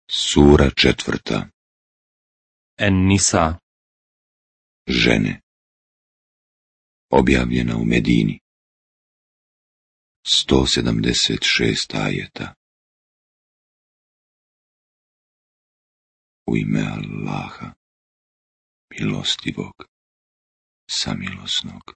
Sura 4. En-Nisa. Žene. Objavljena u Medini. 176 ajeta. U ime Allaha, milostivog, samilosnog.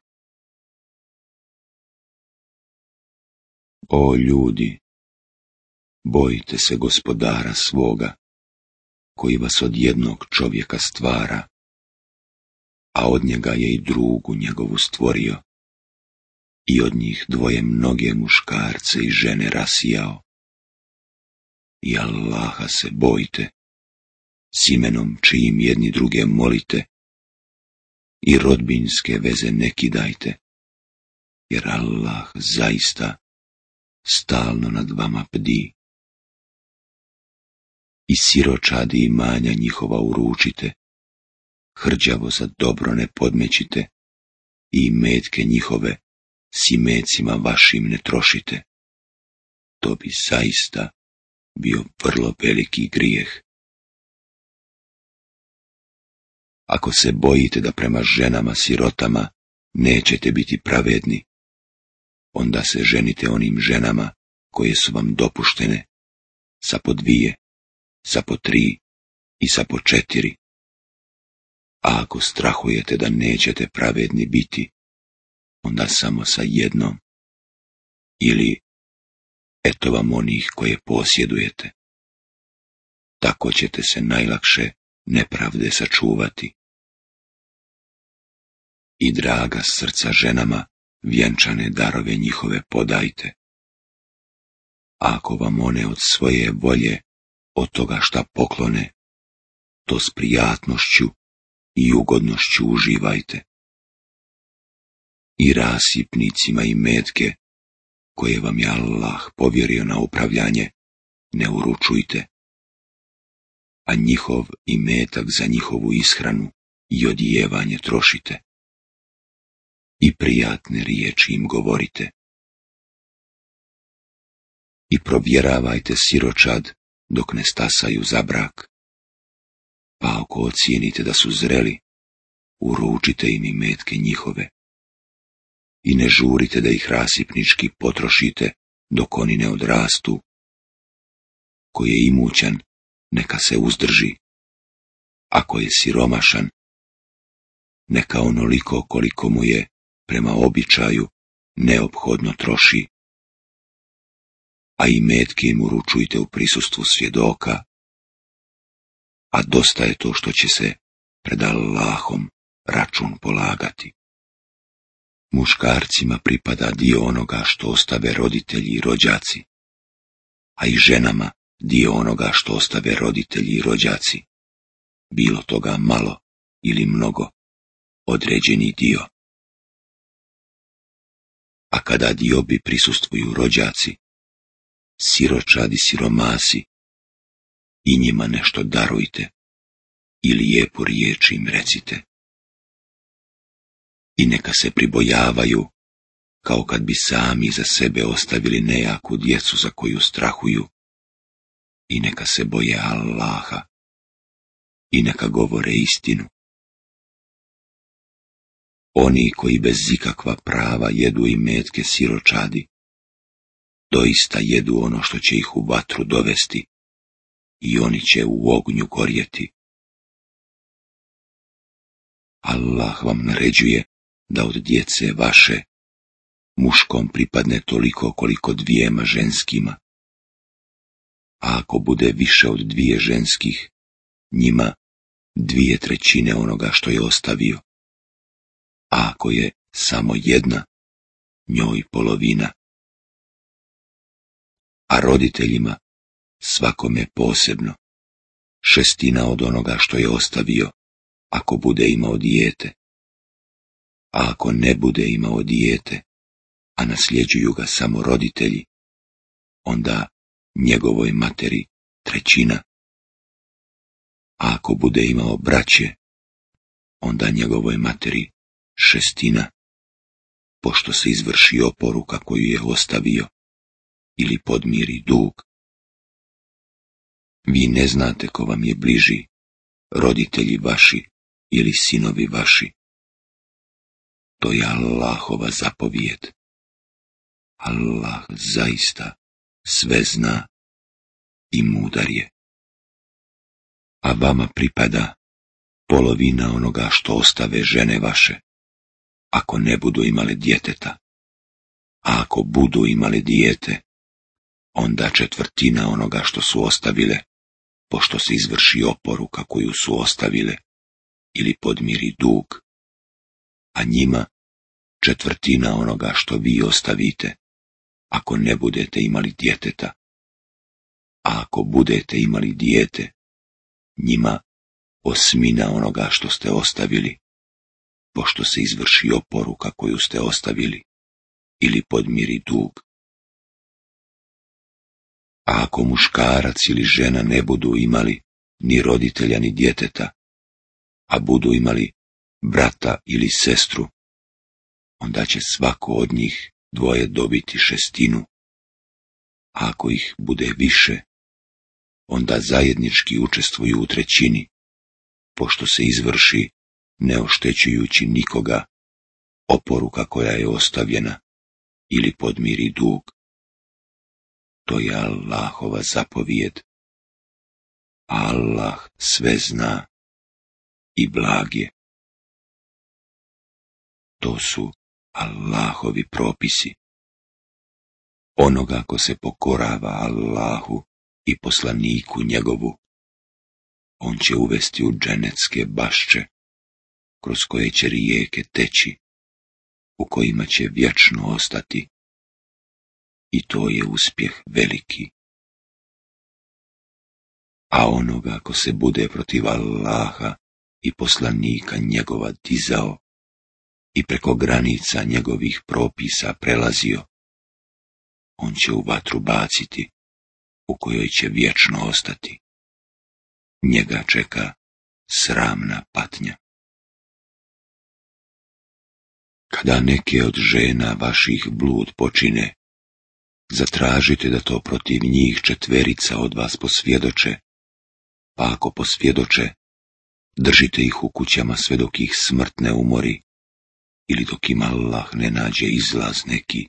O ljudi, bojite se Gospodara svoga, koji vas od jednog čovjeka stvara, a od njega je i drugu njegovu stvorio, i od njih dvoje mnoge muškarce i žene rasijao. I Allaha se bojte, s imenom čijim jedni druge molite, i rodbinske veze ne kidajte, jer Allah zaista stalno nad vama bdi. I siročadi imanja njihova uručite, hrđavo za dobro ne podmećite, i imetke njihove s imecima vašim ne trošite. To bi zaista bio vrlo veliki grijeh. Ako se bojite da prema ženama sirotama nećete biti pravedni, onda se ženite onim ženama koje su vam dopuštene, sa po 2, sa po 3 i sa po 4. A ako strahujete da nećete pravedni biti, onda samo sa jednom. Ili, eto vam onih koje posjedujete. Tako ćete se najlakše nepravde sačuvati. I draga srca ženama, vjenčane darove njihove podajte. Ako vam one od svoje volje, od toga šta poklone, to s prijatnošću i ugodnošću uživajte. I rasipnicima i metke, koje vam je Allah povjerio na upravljanje, ne uručujte, a njihov imetak za njihovu ishranu i odijevanje trošite. I prijatne riječi im govorite. I provjeravajte siročad dok ne stasaju za brak. Pa ako ocijenite da su zreli, uručite im imetke njihove. I ne žurite da ih rasipnički potrošite dok oni ne odrastu. Ko je imućan, neka se uzdrži. Ako je siromašan, neka onoliko koliko mu je prema običaju neophodno troši. A imetke im uručujte u prisustvu svjedoka, a dosta je to što će se pred Allahom račun polagati. Muškarcima pripada dio onoga što ostave roditelji i rođaci, a i ženama dio onoga što ostave roditelji i rođaci, bilo toga malo ili mnogo, određeni dio. A kada diobi prisustvuju rođaci, siročadi siromasi, i njima nešto darujte i lijepu riječ im recite. I neka se pribojavaju, kao kad bi sami za sebe ostavili nejaku djecu za koju strahuju, i neka se boje Allaha, i neka govore istinu. Oni koji bez ikakva prava jedu imetke siročadi, doista jedu ono što će ih u vatru dovesti, i oni će u ognju gorjeti. Allah vam naređuje da od djece vaše muškom pripadne toliko koliko 2 ženskima, a ako bude više od 2 ženskih, njima 2/3 onoga što je ostavio, a ako je samo jedna, njoj polovina. A roditeljima, svakome posebno, 1/6 od onoga što je ostavio, ako bude imao dijete. A ako ne bude imao dijete, a nasljeđuju ga samo roditelji, onda njegovoj materi 1/3. A ako bude imao braće, onda njegovoj materi 1/6, pošto se izvrši oporuka koju je ostavio, ili podmiri dug. Vi ne znate ko vam je bliži, roditelji vaši ili sinovi vaši. To je Allahova zapovijed. Allah zaista sve zna i mudar je. A vama pripada polovina onoga što ostave žene vaše, ako ne budu imale djeteta. A ako budu imale dijete, onda četvrtina onoga što su ostavile, pošto se izvrši oporuka koju su ostavile, ili podmiri dug, a njima četvrtina onoga što vi ostavite, ako ne budete imali djeteta. A ako budete imali dijete, njima osmina onoga što ste ostavili, pošto se izvrši oporuka koju ste ostavili, ili podmiri dug. A ako muškarac ili žena ne budu imali ni roditelja ni djeteta, a budu imali brata ili sestru, onda će svako od njih dvoje dobiti šestinu. A ako ih bude više, onda zajednički učestvuju u trećini, pošto se izvrši, ne oštećujući nikoga, oporuka koja je ostavljena, ili podmiri dug. To je Allahova zapovijed. Allah sve zna i blag je. To su Allahovi propisi. Onoga ko se pokorava Allahu i poslaniku njegovu, on će uvesti u dženecke bašče, kroz koje će rijeke teći, u kojima će vječno ostati. I to je uspjeh veliki. A onoga ko se bude protiv Allaha i poslanika njegova dizao i preko granica njegovih propisa prelazio, on će u vatru baciti, u kojoj će vječno ostati. Njega čeka sramna patnja. Kada neke od žena vaših blud počine, zatražite da to protiv njih četverica od vas posvjedoče, pa ako posvjedoče, držite ih u kućama sve dok ih smrt ne umori, ili dok im Allah ne nađe izlaz neki.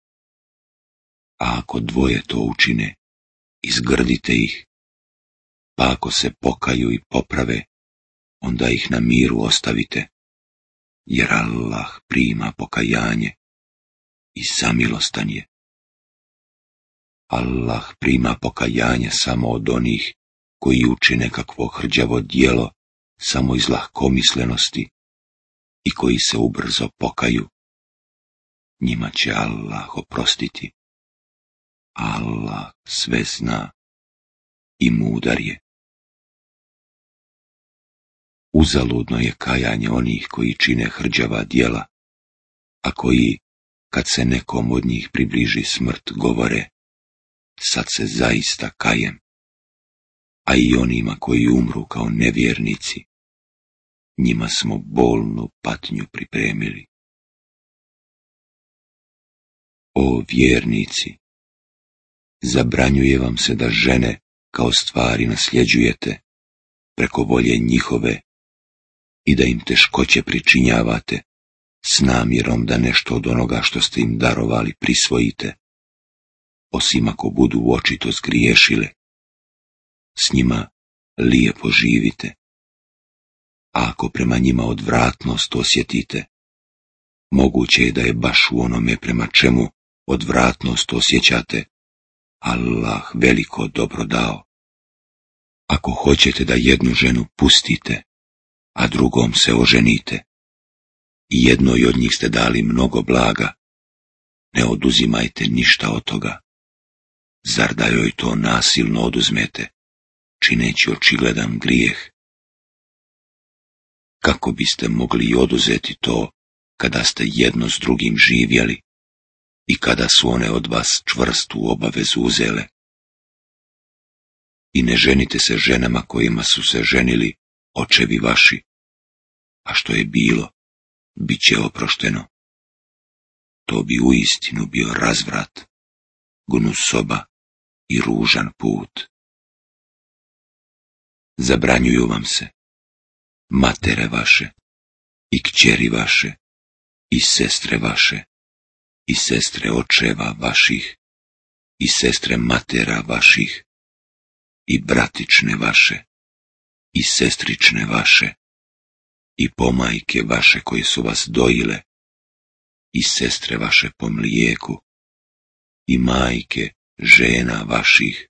A ako dvoje to učine, izgrdite ih, pa ako se pokaju i poprave, onda ih na miru ostavite, jer Allah prima pokajanje i samilostan je. Allah prima pokajanje samo od onih koji učine kakvo hrđavo djelo samo iz lahkomislenosti i koji se ubrzo pokaju. Njima će Allah oprostiti. Allah sve zna i mudar je. Uzaludno je kajanje onih koji čine hrđava djela, a koji, kad se nekom od njih približi smrt, govore: sad se zaista kajem. A i onima koji umru kao nevjernici, njima smo bolnu patnju pripremili. O vjernici, zabranjuje vam se da žene kao stvari nasljeđujete preko volje njihove i da im teškoće pričinjavate s namjerom da nešto od onoga što ste im darovali prisvojite, osim ako budu očito zgriješile. S njima lijepo živite. A ako prema njima odvratnost osjetite, moguće je da je baš u onome prema čemu odvratnost osjećate Allah veliko dobro dao. Ako hoćete da jednu ženu pustite, a drugom se oženite, i jednoj od njih ste dali mnogo blaga, ne oduzimajte ništa od toga. Zar da joj to nasilno oduzmete, čineći očigledan grijeh? Kako biste mogli oduzeti to, kada ste jedno s drugim živjeli i kada su one od vas čvrstu obavezu uzele? I ne ženite se ženama kojima su se ženili očevi vaši, a što je bilo, bit će oprošteno. To bi uistinu bio razvrat, gnusoba i ružan put. zabranjuju vam se matere vaše, i kćeri vaše, i sestre vaše, i sestre očeva vaših, i sestre matera vaših, i bratične vaše, i sestrične vaše, i pomajke vaše koje su vas dojile, i sestre vaše po mlijeku, i majke žena vaših,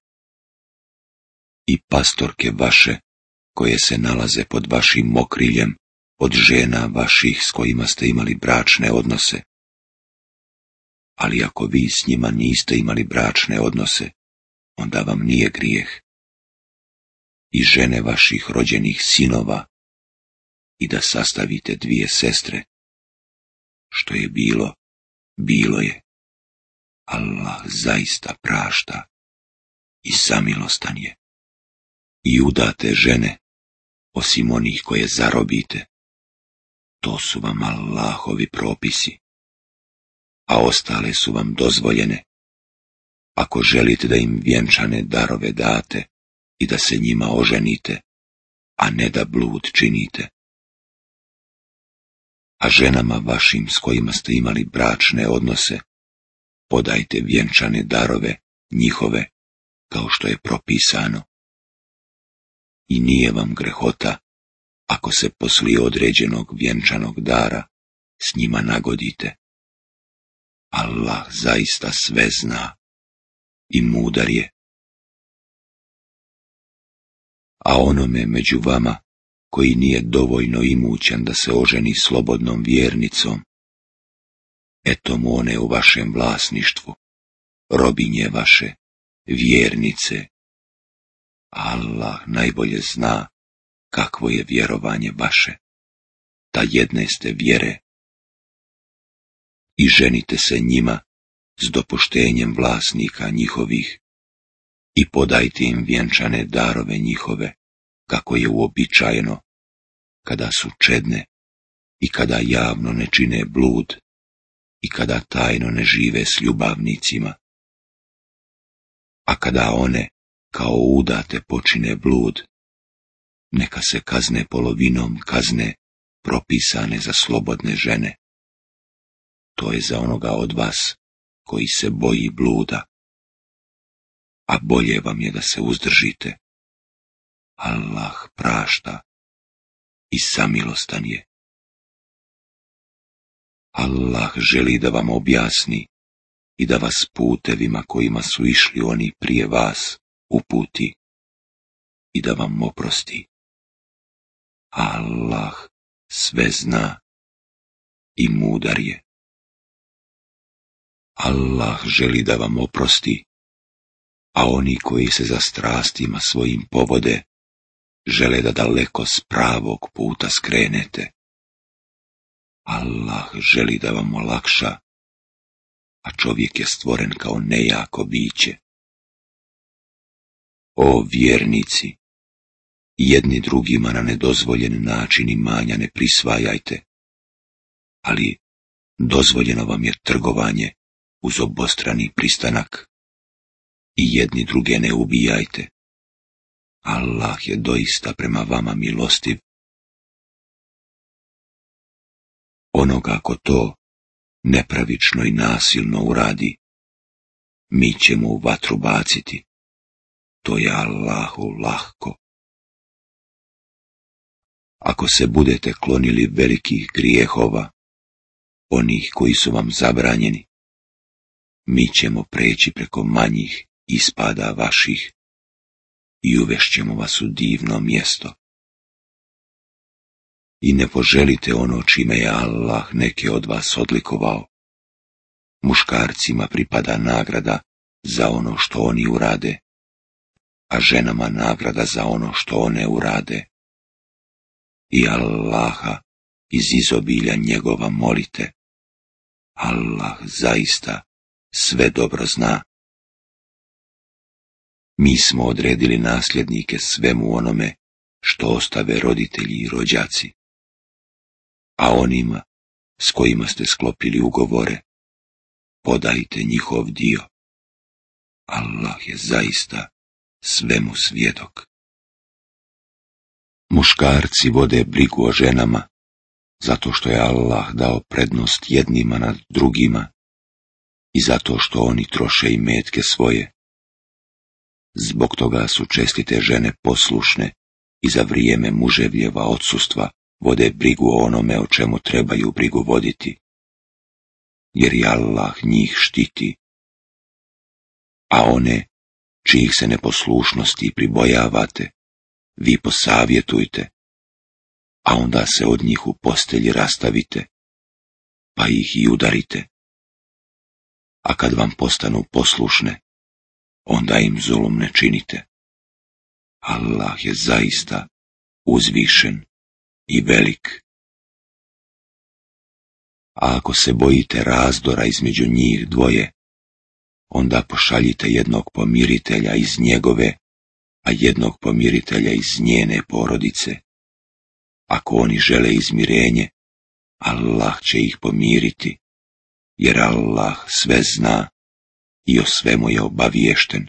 i pastorke vaše koje se nalaze pod vašim okriljem od žena vaših s kojima ste imali bračne odnose. Ali ako vi s njima niste imali bračne odnose, onda vam nije grijeh. I žene vaših rođenih sinova, i da sastavite dvije sestre. Što je bilo, bilo je. Allah zaista prašta i samilostan je. I udate žene, osim onih koje zarobite, to su vam Allahovi propisi, a ostale su vam dozvoljene, ako želite da im vjenčane darove date i da se njima oženite, a ne da blud činite. A ženama vašim s kojima ste imali bračne odnose, podajte vjenčane darove njihove, kao što je propisano. I nije vam grehota, ako se poslije određenog vjenčanog dara s njima nagodite. Allah zaista sve zna i mudar je. A onome među vama, koji nije dovoljno imućan da se oženi slobodnom vjernicom, eto mu one u vašem vlasništvu, robinje vaše, vjernice. Allah najbolje zna kakvo je vjerovanje vaše, ta jedne ste vjere. I ženite se njima s dopuštenjem vlasnika njihovih i podajte im vjenčane darove njihove, kako je uobičajeno, kada su čedne i kada javno ne čine blud i kada tajno ne žive s ljubavnicima. A kada one, kao udate, počine blud, neka se kazne polovinom kazne propisane za slobodne žene. To je za onoga od vas koji se boji bluda. A bolje vam je da se uzdržite. Allah prašta i samilostan je. Allah želi da vam objasni i da vas putevima kojima su išli oni prije vas uputi i da vam oprosti. Allah sve zna i mudar je. Allah želi da vam oprosti, a oni koji se za strastima svojim povode, žele da daleko s pravog puta skrenete. Allah želi da vam olakša, a čovjek je stvoren kao nejako biće. O vjernici, jedni drugima na nedozvoljen način imanja ne prisvajajte, ali dozvoljeno vam je trgovanje uz obostrani pristanak. I jedni druge ne ubijajte. Allah je doista prema vama milostiv. Onoga ko to nepravično i nasilno uradi, mi ćemo u vatru baciti. To je Allahu lahko. Ako se budete klonili velikih grijehova, onih koji su vam zabranjeni, mi ćemo preći preko manjih ispada vaših i uvešćemo vas u divno mjesto. I ne poželite ono čime je Allah neke od vas odlikovao. Muškarcima pripada nagrada za ono što oni urade, a ženama nagrada za ono što one urade. I Allaha iz izobilja njegova molite. Allah zaista sve dobro zna. Mi smo odredili nasljednike svemu onome što ostave roditelji i rođaci, a onima s kojima ste sklopili ugovore, podajte njihov dio. Allah je zaista svemu svjedok. Muškarci vode brigu o ženama, zato što je Allah dao prednost jednima nad drugima i zato što oni troše imetke svoje. Zbog toga su čestite žene poslušne i za vrijeme muževljeva odsustva vode brigu o onome o čemu trebaju brigu voditi, jer i Allah njih štiti. A one, čijih se neposlušnosti pribojavate, vi posavjetujte, a onda se od njih u postelji rastavite, pa ih i udarite. A kad vam postanu poslušne, onda im zulum ne činite. Allah je zaista uzvišen i velik. A ako se bojite razdora između njih dvoje, onda pošaljite jednog pomiritelja iz njegove, a jednog pomiritelja iz njene porodice. Ako oni žele izmirenje, Allah će ih pomiriti, jer Allah sve zna i o svemu je obaviješten.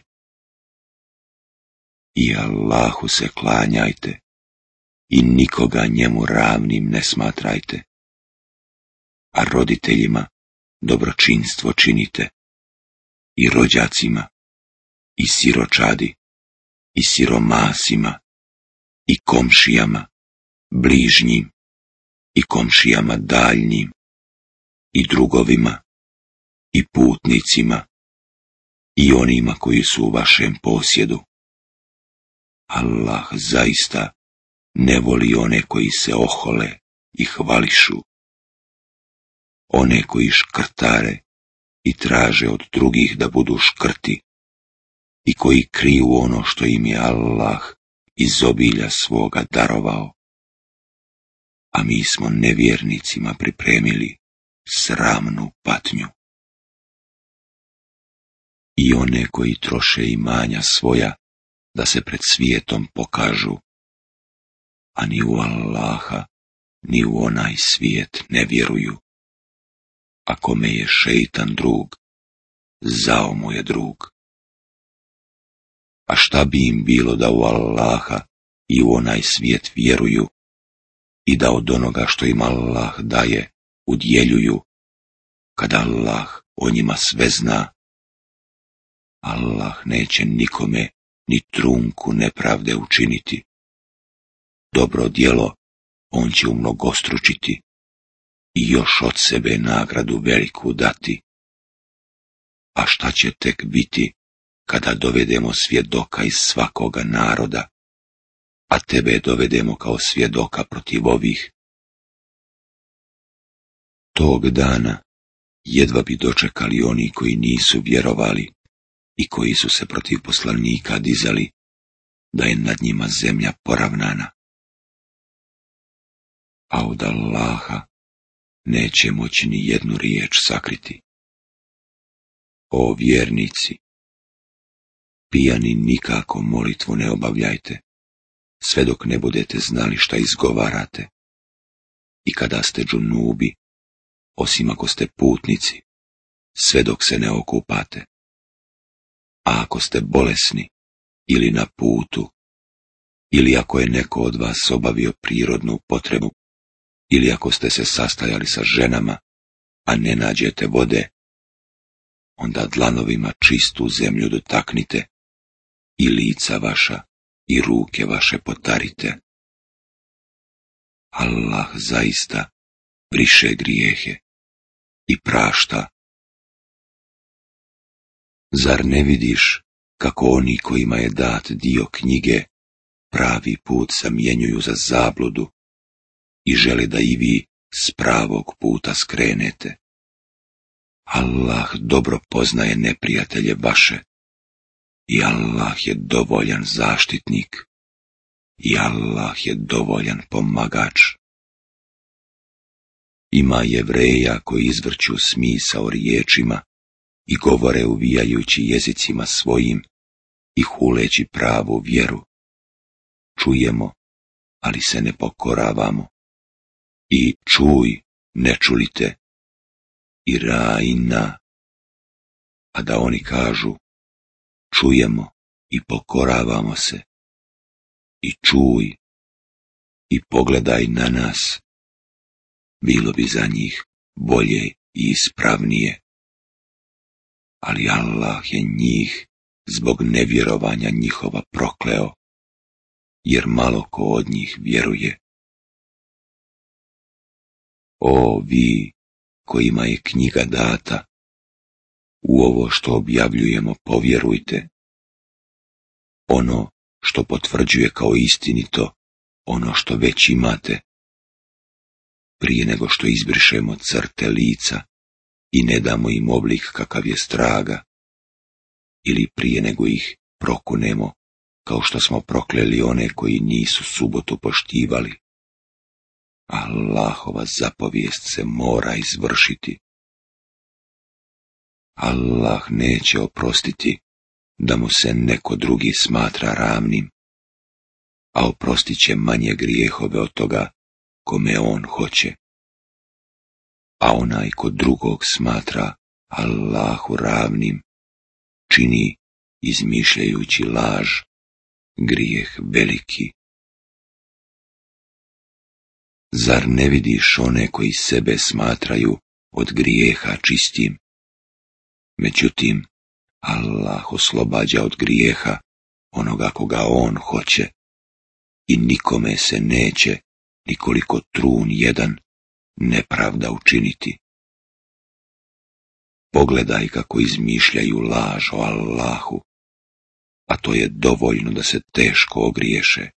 I Allahu se klanjajte i nikoga njemu ravnim ne smatrajte. A roditeljima dobročinstvo činite, i rođacima, i siročadi, i siromasima, i komšijama, bližnjim, i komšijama daljnjim, i drugovima, i putnicima, i onima koji su u vašem posjedu. Allah zaista ne voli one koji se ohole i hvališu, one koji škrtare i traže od drugih da budu škrti i koji kriju ono što im je Allah iz obilja svoga darovao. A mi smo nevjernicima pripremili sramnu patnju. I one koji troše imanja svoja da se pred svijetom pokažu, a ni u Allaha, ni u onaj svijet ne vjeruju. A kome je šeitan drug, zao mu je drug. A šta bi im bilo da u Allaha i u onaj svijet vjeruju i da od onoga što im Allah daje udjeljuju, kada Allah o njima sve zna? Allah neće nikome ni trunku nepravde učiniti. Dobro djelo on će umnogostručiti i još od sebe nagradu veliku dati. A šta će tek biti kada dovedemo svjedoka iz svakoga naroda, a tebe dovedemo kao svjedoka protiv ovih? Tog dana jedva bi dočekali oni koji nisu vjerovali i koji su se protiv poslanika dizali, da je nad njima zemlja poravnana. A od Allaha neće moći ni jednu riječ sakriti. O vjernici, pijani nikako molitvu ne obavljajte, sve dok ne budete znali šta izgovarate. I kada ste džunubi, osim ako ste putnici, sve dok se ne okupate. A ako ste bolesni ili na putu, ili ako je neko od vas obavio prirodnu potrebu, ili ako ste se sastajali sa ženama, a ne nađete vode, onda dlanovima čistu zemlju dotaknite i lica vaša i ruke vaše potarite. Allah zaista briše grijehe i prašta. Zar ne vidiš kako oni kojima je dat dio knjige pravi put zamjenjuju za zabludu i žele da i vi s pravog puta skrenete? Allah dobro poznaje neprijatelje vaše i Allah je dovoljan zaštitnik i Allah je dovoljan pomagač. Ima Jevreja koji izvrću smisao riječima i govore uvijajući jezicima svojim i huleći pravu vjeru. Čujemo, ali se ne pokoravamo. I čuj, ne čulite. I rajna. A da oni kažu, čujemo i pokoravamo se. I čuj, i pogledaj na nas, bilo bi za njih bolje i ispravnije. Ali Allah je njih zbog nevjerovanja njihova prokleo, jer malo ko od njih vjeruje. O vi kojima je knjiga data, u ovo što objavljujemo povjerujte. Ono što potvrđuje kao istinito, ono što već imate, prije nego što izbrišemo crte lica i ne damo im oblik kakav je straga, ili prije nego ih prokunemo, kao što smo prokleli one koji nisu subotu poštivali. Allahova zapovijest se mora izvršiti. Allah neće oprostiti da mu se neko drugi smatra ravnim, a oprostit će manje grijehove od toga kome on hoće. A onaj ko drugog smatra Allahu ravnim, čini, izmišljajući laž, grijeh veliki. Zar ne vidiš one koji sebe smatraju od grijeha čistim? Međutim, Allah oslobađa od grijeha onoga koga on hoće i nikome se neće, nikoliko trun jedan, nepravda učiniti. Pogledaj kako izmišljaju laž o Allahu, a to je dovoljno da se teško ogriješe.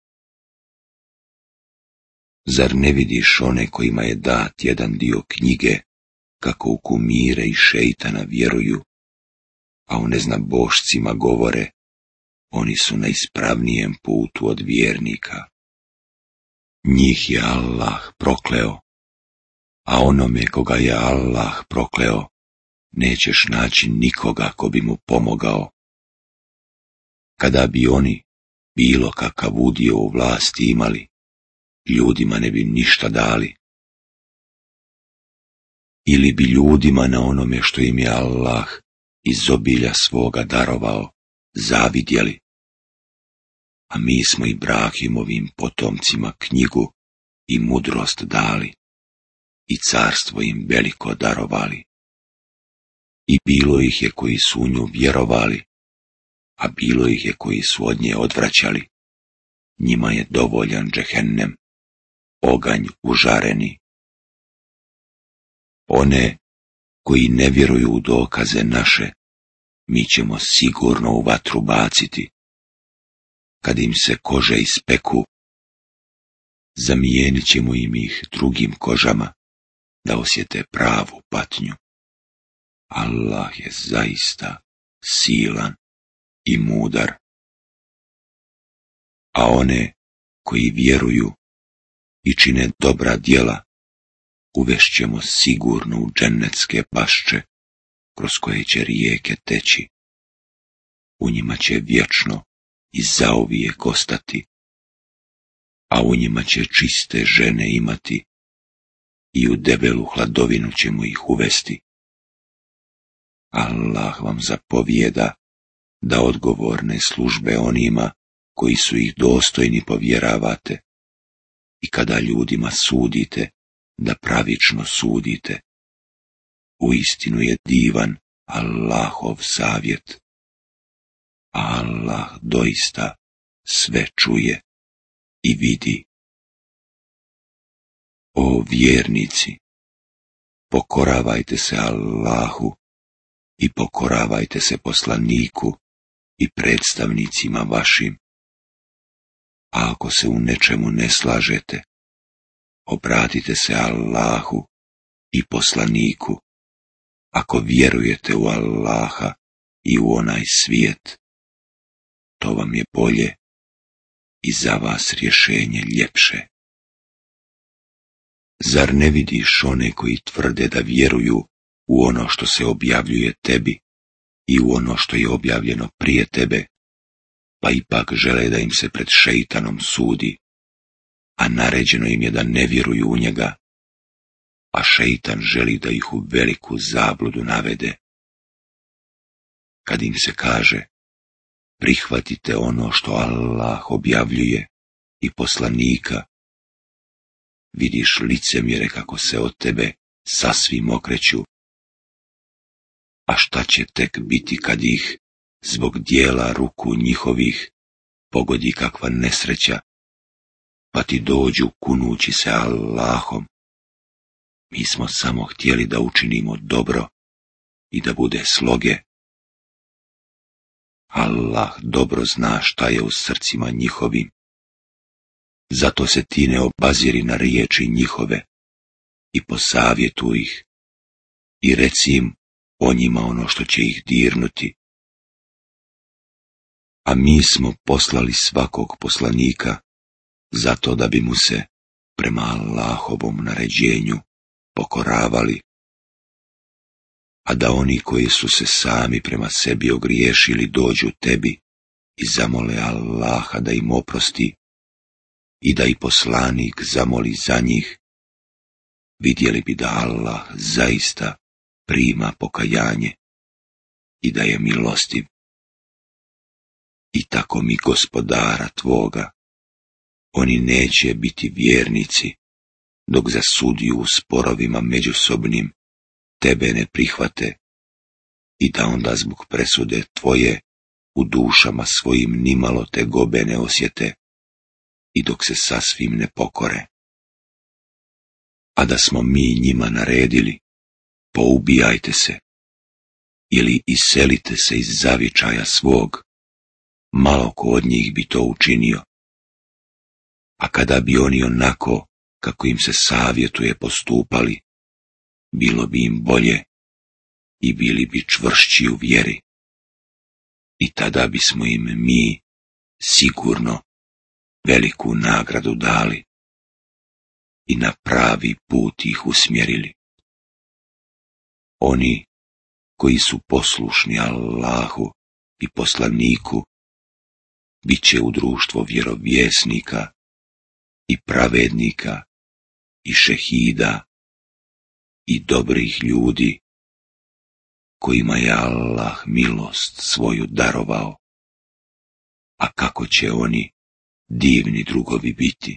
Zar ne vidiš one kojima je dat jedan dio knjige, kako u kumire i šeitana vjeruju, a o neznabošcima govore, oni su na ispravnijem putu od vjernika. Njih je Allah prokleo, a onome koga je Allah prokleo, nećeš naći nikoga ko bi mu pomogao. Kada bi oni bilo kakav udio u vlasti imali, ljudima ne bi ništa dali. Ili bi ljudima na onome što im je Allah iz obilja svoga darovao, zavidjeli. A mi smo Ibrahimovim potomcima knjigu i mudrost dali i carstvo im veliko darovali. I bilo ih je koji su u nju vjerovali, a bilo ih je koji su od nje odvraćali. Njima je dovoljan džehennem, oganj užareni. One koji ne vjeruju u dokaze naše, mi ćemo sigurno u vatru baciti. Kad im se kože ispeku, zamijenit ćemo im ih drugim kožama, da osjete pravu patnju. Allah je zaista silan i mudar. A one koji vjeruju i čine dobra djela, uvešćemo sigurno u džennetske bašče, kroz koje će rijeke teći. U njima će vječno i zauvijek ostati, a u njima će čiste žene imati i u debelu hladovinu ćemo ih uvesti. Allah vam zapovijeda da odgovorne službe onima koji su ih dostojni povjeravate i kada ljudima sudite, da pravično sudite. Uistinu je divan Allahov savjet. Allah doista sve čuje i vidi. O vjernici, pokoravajte se Allahu i pokoravajte se poslaniku i predstavnicima vašim. A ako se u nečemu ne slažete, obratite se Allahu i poslaniku, ako vjerujete u Allaha i u onaj svijet. To vam je bolje i za vas rješenje ljepše. Zar ne vidiš one koji tvrde da vjeruju u ono što se objavljuje tebi i u ono što je objavljeno prije tebe, pa ipak žele da im se pred šeitanom sudi, a naređeno im je da ne vjeruju u njega, a šeitan želi da ih u veliku zabludu navede. Kad im se kaže, prihvatite ono što Allah objavljuje i poslanika vidiš licemjere kako se od tebe sasvim okreću. A šta će tek biti kad ih, zbog dijela ruku njihovih, pogodi kakva nesreća, pa ti dođu kunući se Allahom. Mi smo samo htjeli da učinimo dobro i da bude sloge. Allah dobro zna šta je u srcima njihovim. Zato se ti ne obaziri na riječi njihove i posavjetuj ih i reci im o njima ono što će ih dirnuti. A mi smo poslali svakog poslanika zato da bi mu se prema Allahovom naređenju pokoravali, a da oni koji su se sami prema sebi ogriješili dođu tebi i zamole Allaha da im oprosti i da i poslanik zamoli za njih, vidjeli bi da Allah zaista prima pokajanje i da je milostiv. I tako mi Gospodara tvoga, oni neće biti vjernici, dok za sudiju u sporovima međusobnim tebe ne prihvate i da onda zbog presude tvoje u dušama svojim nimalo tegobe ne osjete i dok se sasvim ne pokore. A da smo mi njima naredili, poubijajte se ili iselite se iz zavičaja svog, malo ko od njih bi to učinio. A kada bi oni onako, kako im se savjetuje, postupali, bilo bi im bolje i bili bi čvršći u vjeri. I tada bismo im mi sigurno veliku nagradu dali i na pravi put ih usmjerili. Oni koji su poslušni Allahu i poslaniku, bit će u društvo vjerovjesnika i pravednika i šehida i dobrih ljudi kojima je Allah milost svoju darovao. A kako će oni divni drugovi biti?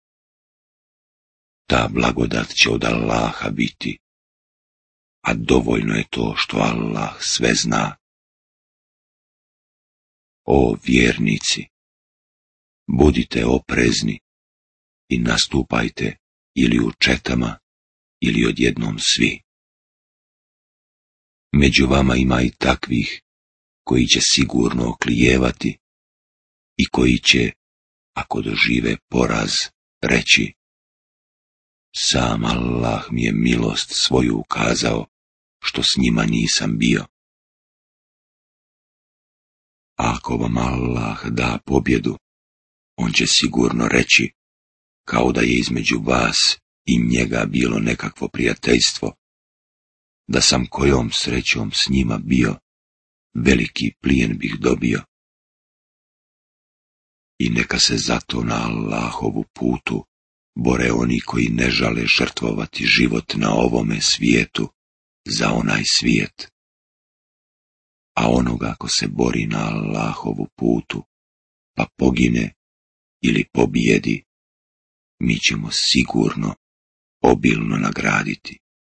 Ta blagodat će od Allaha biti, a dovoljno je to što Allah sve zna. O vjernici, budite oprezni i nastupajte ili u četama ili odjednom svi. Među vama i takvih koji će sigurno oklijevati i koji će, ako dožive poraz, reći: sam Allah mi je milost svoju ukazao, što s njima nisam bio. Ako vam Allah da pobjedu, on će sigurno reći, kao da je između vas i njega bilo nekakvo prijateljstvo, da sam kojom srećom s njima bio, veliki plijen bih dobio. I neka se zato na Allahovu putu bore oni koji ne žale žrtvovati život na ovome svijetu za onaj svijet. A onoga ko se bori na Allahovu putu, pa pogine ili pobijedi, mi ćemo sigurno obilno nagraditi.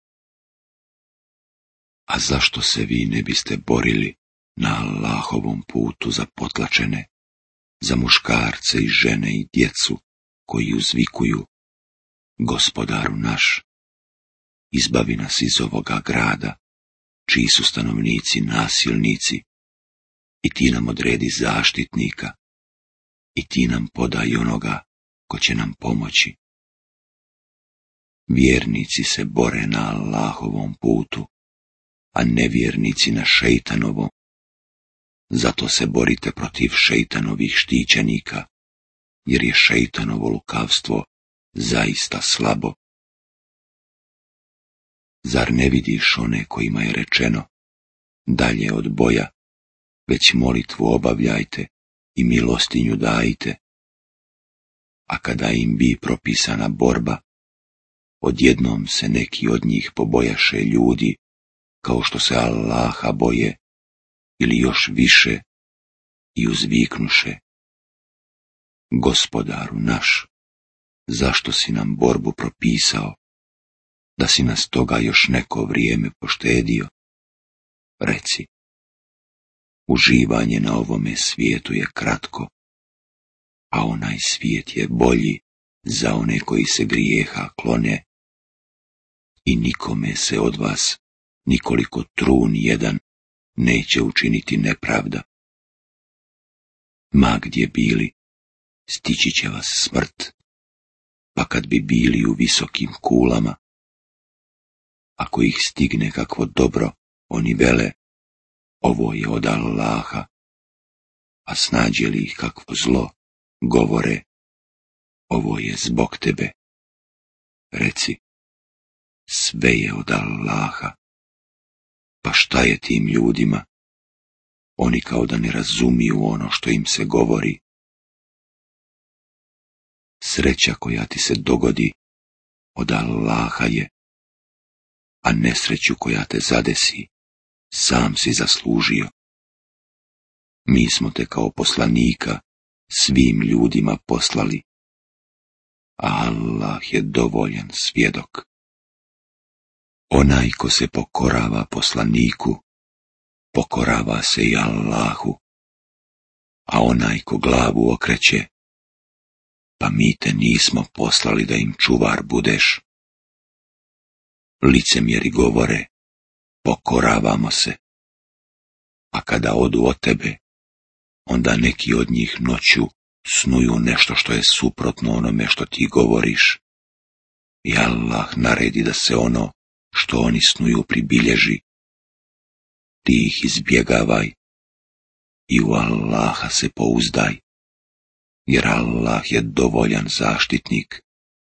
A zašto se vi ne biste borili na Allahovom putu za potlačene, za muškarce i žene i djecu koji uzvikuju: Gospodaru naš, izbavi nas iz ovoga grada, čiji su stanovnici nasilnici, i ti nam odredi zaštitnika, i ti nam podaj onoga ko će nam pomoći. Vjernici se bore na Allahovom putu, a nevjernici na šeitanovom. Zato se borite protiv šeitanovih štićenika, jer je šeitanovo lukavstvo zaista slabo. Zar ne vidiš one kojima je rečeno: dalje od boja, već molitvu obavljajte i milostinju dajte? A kada im bi propisana borba, odjednom se neki od njih pobojaše ljudi, kao što se Allaha boje, ili još više, i uzviknuše: Gospodaru naš, zašto si nam borbu propisao, da si nas toga još neko vrijeme poštedio? Reci, uživanje na ovome svijetu je kratko, a onaj svijet je bolji za one koji se grijeha klone, i nikome se od vas nikoliko trun jedan neće učiniti nepravda. Ma gdje bili, stići će vas smrt, pa kad bi bili u visokim kulama, ako ih stigne kakvo dobro, oni vele, ovo je od Allaha, a snađe li ih kakvo zlo, govore, ovo je zbog tebe. Reci, sve je od Allaha. Pa šta je tim ljudima? Oni kao da ne razumiju ono što im se govori. Sreća koja ti se dogodi od Allaha je, a nesreću koja te zadesi sam si zaslužio. Mi smo te kao poslanika svim ljudima poslali, a Allah je dovoljan svjedok. Onaj ko se pokorava poslaniku, pokorava se i Allahu, a onaj ko glavu okreće, pa mi te nismo poslali da im čuvar budeš. Licemjeri govore, pokoravamo se, a kada odu od tebe, onda neki od njih noću snuju nešto što je suprotno onome što ti govoriš. I Allah naredi da se ono što oni snuju pribilježi. Ti ih izbjegavaj i u Allaha se pouzdaj, jer Allah je dovoljan zaštitnik.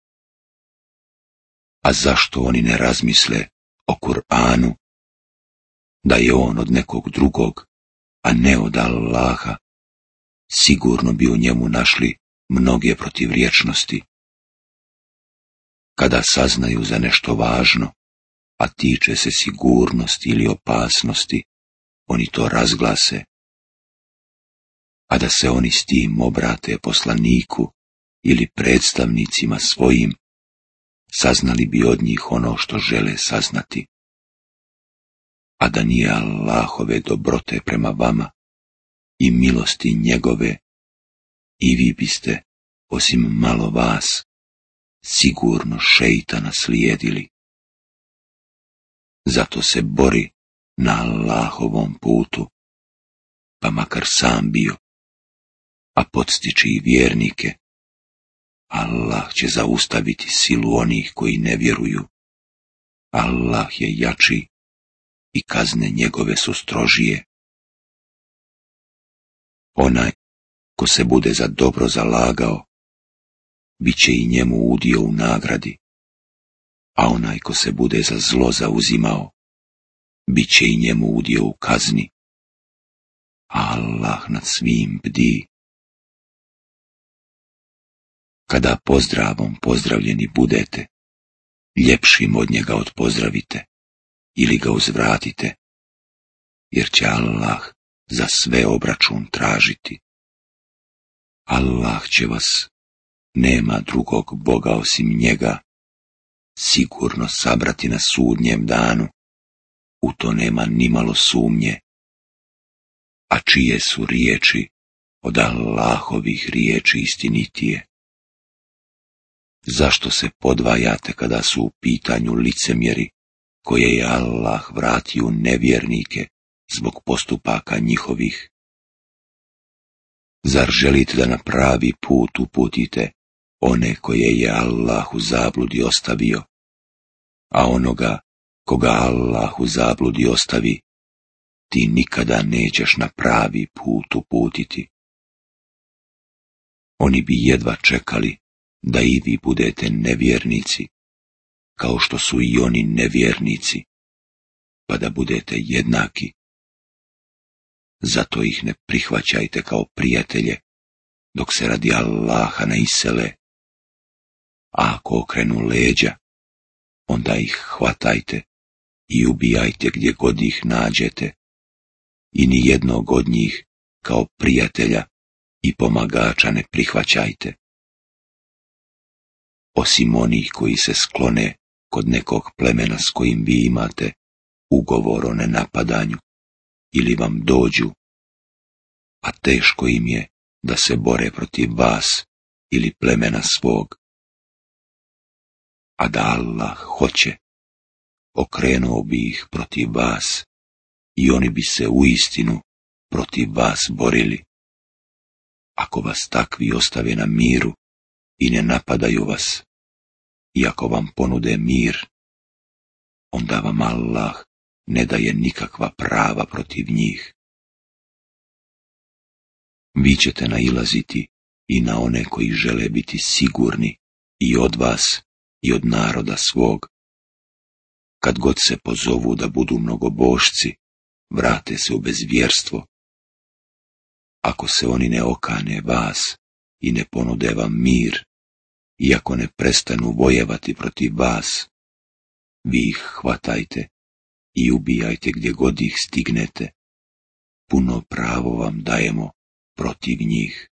A zašto oni ne razmisle o Kur'anu, da je on od nekog drugog, a ne od Allaha? Sigurno bi u njemu našli mnoge protivrječnosti. Kada saznaju za nešto važno, a tiče se sigurnosti ili opasnosti, oni to razglase. A da se oni s tim obrate poslaniku ili predstavnicima svojim, saznali bi od njih ono što žele saznati. A da nije Allahove dobrote prema vama i milosti njegove, i vi biste, osim malo vas, sigurno šeitana slijedili. Zato se bori na Allahovom putu, pa makar sam bio, a podstiči i vjernike. Allah će zaustaviti silu onih koji ne vjeruju. Allah je jači i kazne njegove su strožije. Onaj ko se bude za dobro zalagao, bit će i njemu udio u nagradi, a onaj ko se bude za zlo zauzimao, bit će i njemu udio u kazni. Allah nad svim bdi. Kada pozdravom pozdravljeni budete, ljepšim od njega odpozdravite ili ga uzvratite, jer će Allah za sve obračun tražiti. Allah će vas, nema drugog Boga osim njega, sigurno sabrati na sudnjem danu, u to nema nimalo sumnje. A čije su riječi od Allahovih riječi istinitije? Zašto se podvajate kada su u pitanju licemjeri, koje je Allah vratio nevjernike zbog postupaka njihovih? Zar želite da na pravi put uputite one koje je Allah u zabludi ostavio, a onoga koga Allah u zabludi ostavi, ti nikada nećeš na pravi put uputiti? Oni bi jedva čekali da i vi budete nevjernici, kao što su i oni nevjernici, pa da budete jednaki. Zato ih ne prihvaćajte kao prijatelje, dok se radi Allaha ne isele. A ako okrenu leđa, onda ih hvatajte i ubijajte gdje god ih nađete, i ni jednog od njih kao prijatelja i pomagača ne prihvaćajte. osim onih koji se sklone kod nekog plemena s kojim vi imate ugovor o nenapadanju, ili vam dođu, a teško im je da se bore protiv vas ili plemena svog. A da Allah hoće, okrenuo bi ih protiv vas i oni bi se uistinu protiv vas borili. Ako vas takvi ostave na miru i ne napadaju vas, i ako vam ponude mir, onda vam Allah ne daje nikakva prava protiv njih. Vi ćete nailaziti i na one koji žele biti sigurni i od vas i od naroda svog. Kad god se pozovu da budu mnogobošci, vrate se u bezvjerstvo. Ako se oni ne okane vas i ne ponude vam mir, i ako ne prestanu vojevati protiv vas, vi ih hvatajte i ubijajte gdje god ih stignete. Puno pravo vam dajemo protiv njih.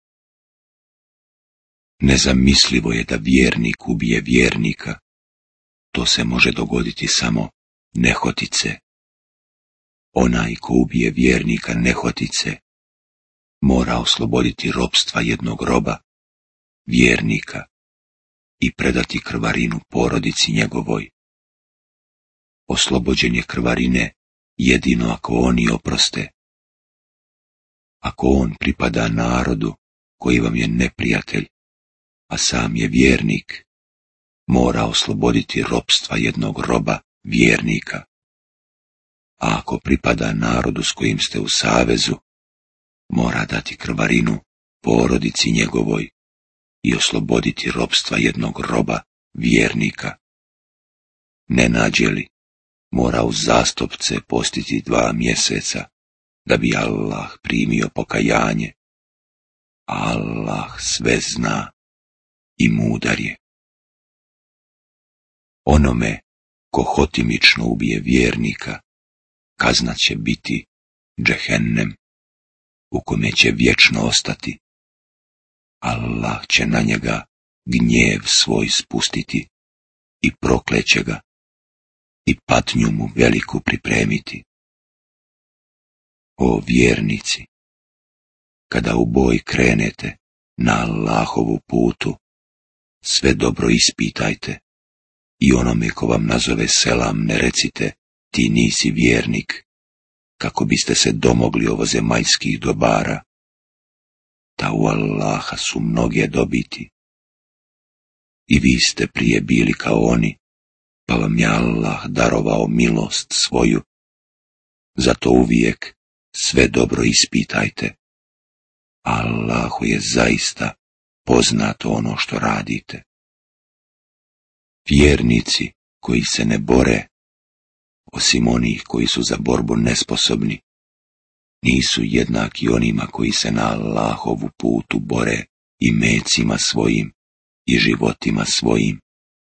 Nezamislivo je da vjernik ubije vjernika. To se može dogoditi samo nehotice. Onaj ko ubije vjernika nehotice, mora osloboditi ropstva jednog roba, vjernika, i predati krvarinu porodici njegovoj. Oslobođenje krvarine jedino ako oni oproste. Ako on pripada narodu koji vam je neprijatelj, a sam je vjernik, mora osloboditi ropstva jednog roba, vjernika. A ako pripada narodu s kojim ste u savezu, mora dati krvarinu porodici njegovoj i osloboditi ropstva jednog roba, vjernika. Ne nađe li, mora uzastopce postiti 2 mjeseca, da bi Allah primio pokajanje. Allah sve zna i mudar je. Onome ko hotimično ubije vjernika, kazna će biti džehennem, u kome će vječno ostati. Allah će na njega gnjev svoj spustiti i prokleće ga i patnju mu veliku pripremiti. O vjernici, kada u boj krenete na Allahovu putu, sve dobro ispitajte i onome ko vam nazove selam ne recite ti nisi vjernik, kako biste se domogli ovozemaljskih dobara. Ta u Allaha su mnoge dobiti. I vi ste prije bili kao oni, pa vam je Allah darovao milost svoju. Zato uvijek sve dobro ispitajte. Allahu je zaista poznato ono što radite. Vjernici koji se ne bore, osim onih koji su za borbu nesposobni, nisu jednaki onima koji se na Allahovu putu bore i mecima svojim i životima svojim.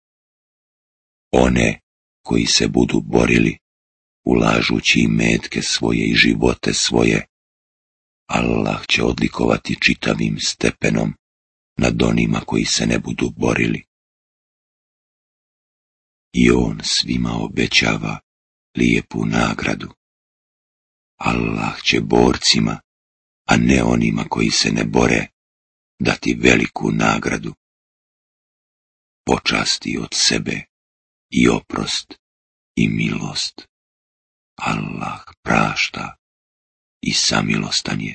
One koji se budu borili, ulažući i metke svoje i živote svoje, Allah će odlikovati čitavim stepenom nad onima koji se ne budu borili. I on svima obećava lijepu nagradu. Allah će borcima, a ne onima koji se ne bore, dati veliku nagradu. Počasti od sebe i oprost i milost. Allah prašta i samilostan je.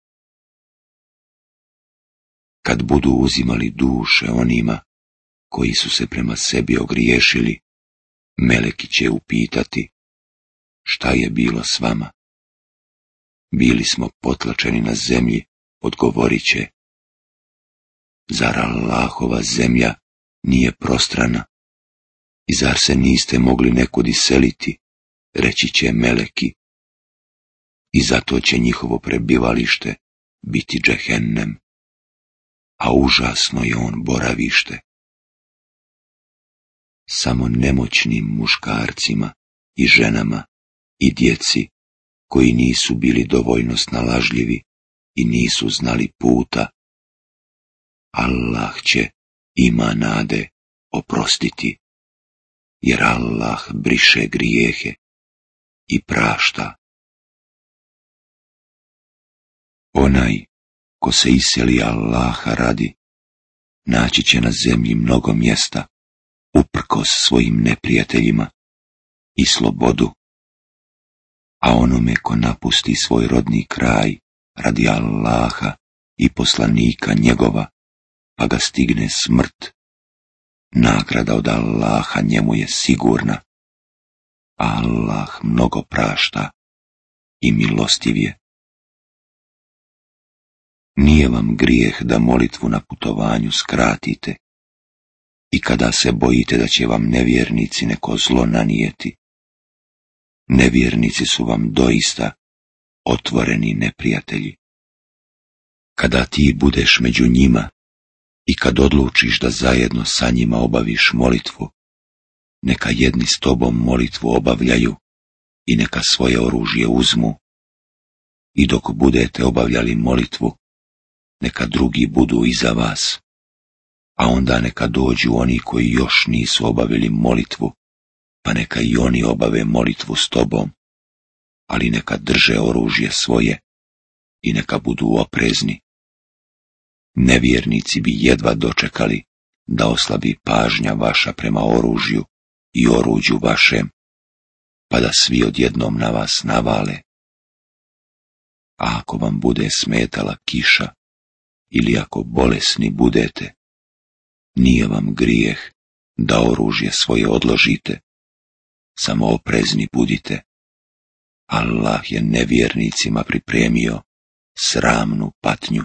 Kad budu uzimali duše onima koji su se prema sebi ogriješili, meleki će upitati: šta je bilo s vama? Bili smo potlačeni na zemlji, odgovorit će: zar Allahova zemlja nije prostrana? I zar se niste mogli nekud iseliti? Reći će meleki. I zato će njihovo prebivalište biti džehennem, a užasno je on boravište. Samo nemoćnim muškarcima i ženama i djeci koji nisu bili dovoljno snalažljivi i nisu znali puta, Allah će, ima nade, oprostiti, jer Allah briše grijehe i prašta. Onaj ko se iseli Allaha radi, naći će na zemlji mnogo mjesta, uprkos svojim neprijateljima, i slobodu. A onome ko napusti svoj rodni kraj radi Allaha i poslanika njegova, pa ga stigne smrt, nagrada od Allaha njemu je sigurna. Allah mnogo prašta i milostiv je. Nije vam grijeh da molitvu na putovanju skratite i kada se bojite da će vam nevjernici neko zlo nanijeti. Nevjernici su vam doista otvoreni neprijatelji. Kada ti budeš među njima i kad odlučiš da zajedno sa njima obaviš molitvu, neka jedni s tobom molitvu obavljaju i neka svoje oružje uzmu. I dok budete obavljali molitvu, neka drugi budu iza vas, a onda neka dođu oni koji još nisu obavili molitvu, pa neka i oni obave molitvu s tobom, ali neka drže oružje svoje i neka budu oprezni. Nevjernici bi jedva dočekali da oslabi pažnja vaša prema oružju i oruđu vašem, pa da svi odjednom na vas navale. A ako vam bude smetala kiša, ili ako bolesni budete, nije vam grijeh da oružje svoje odložite, samo oprezni budite. Allah je nevjernicima pripremio sramnu patnju.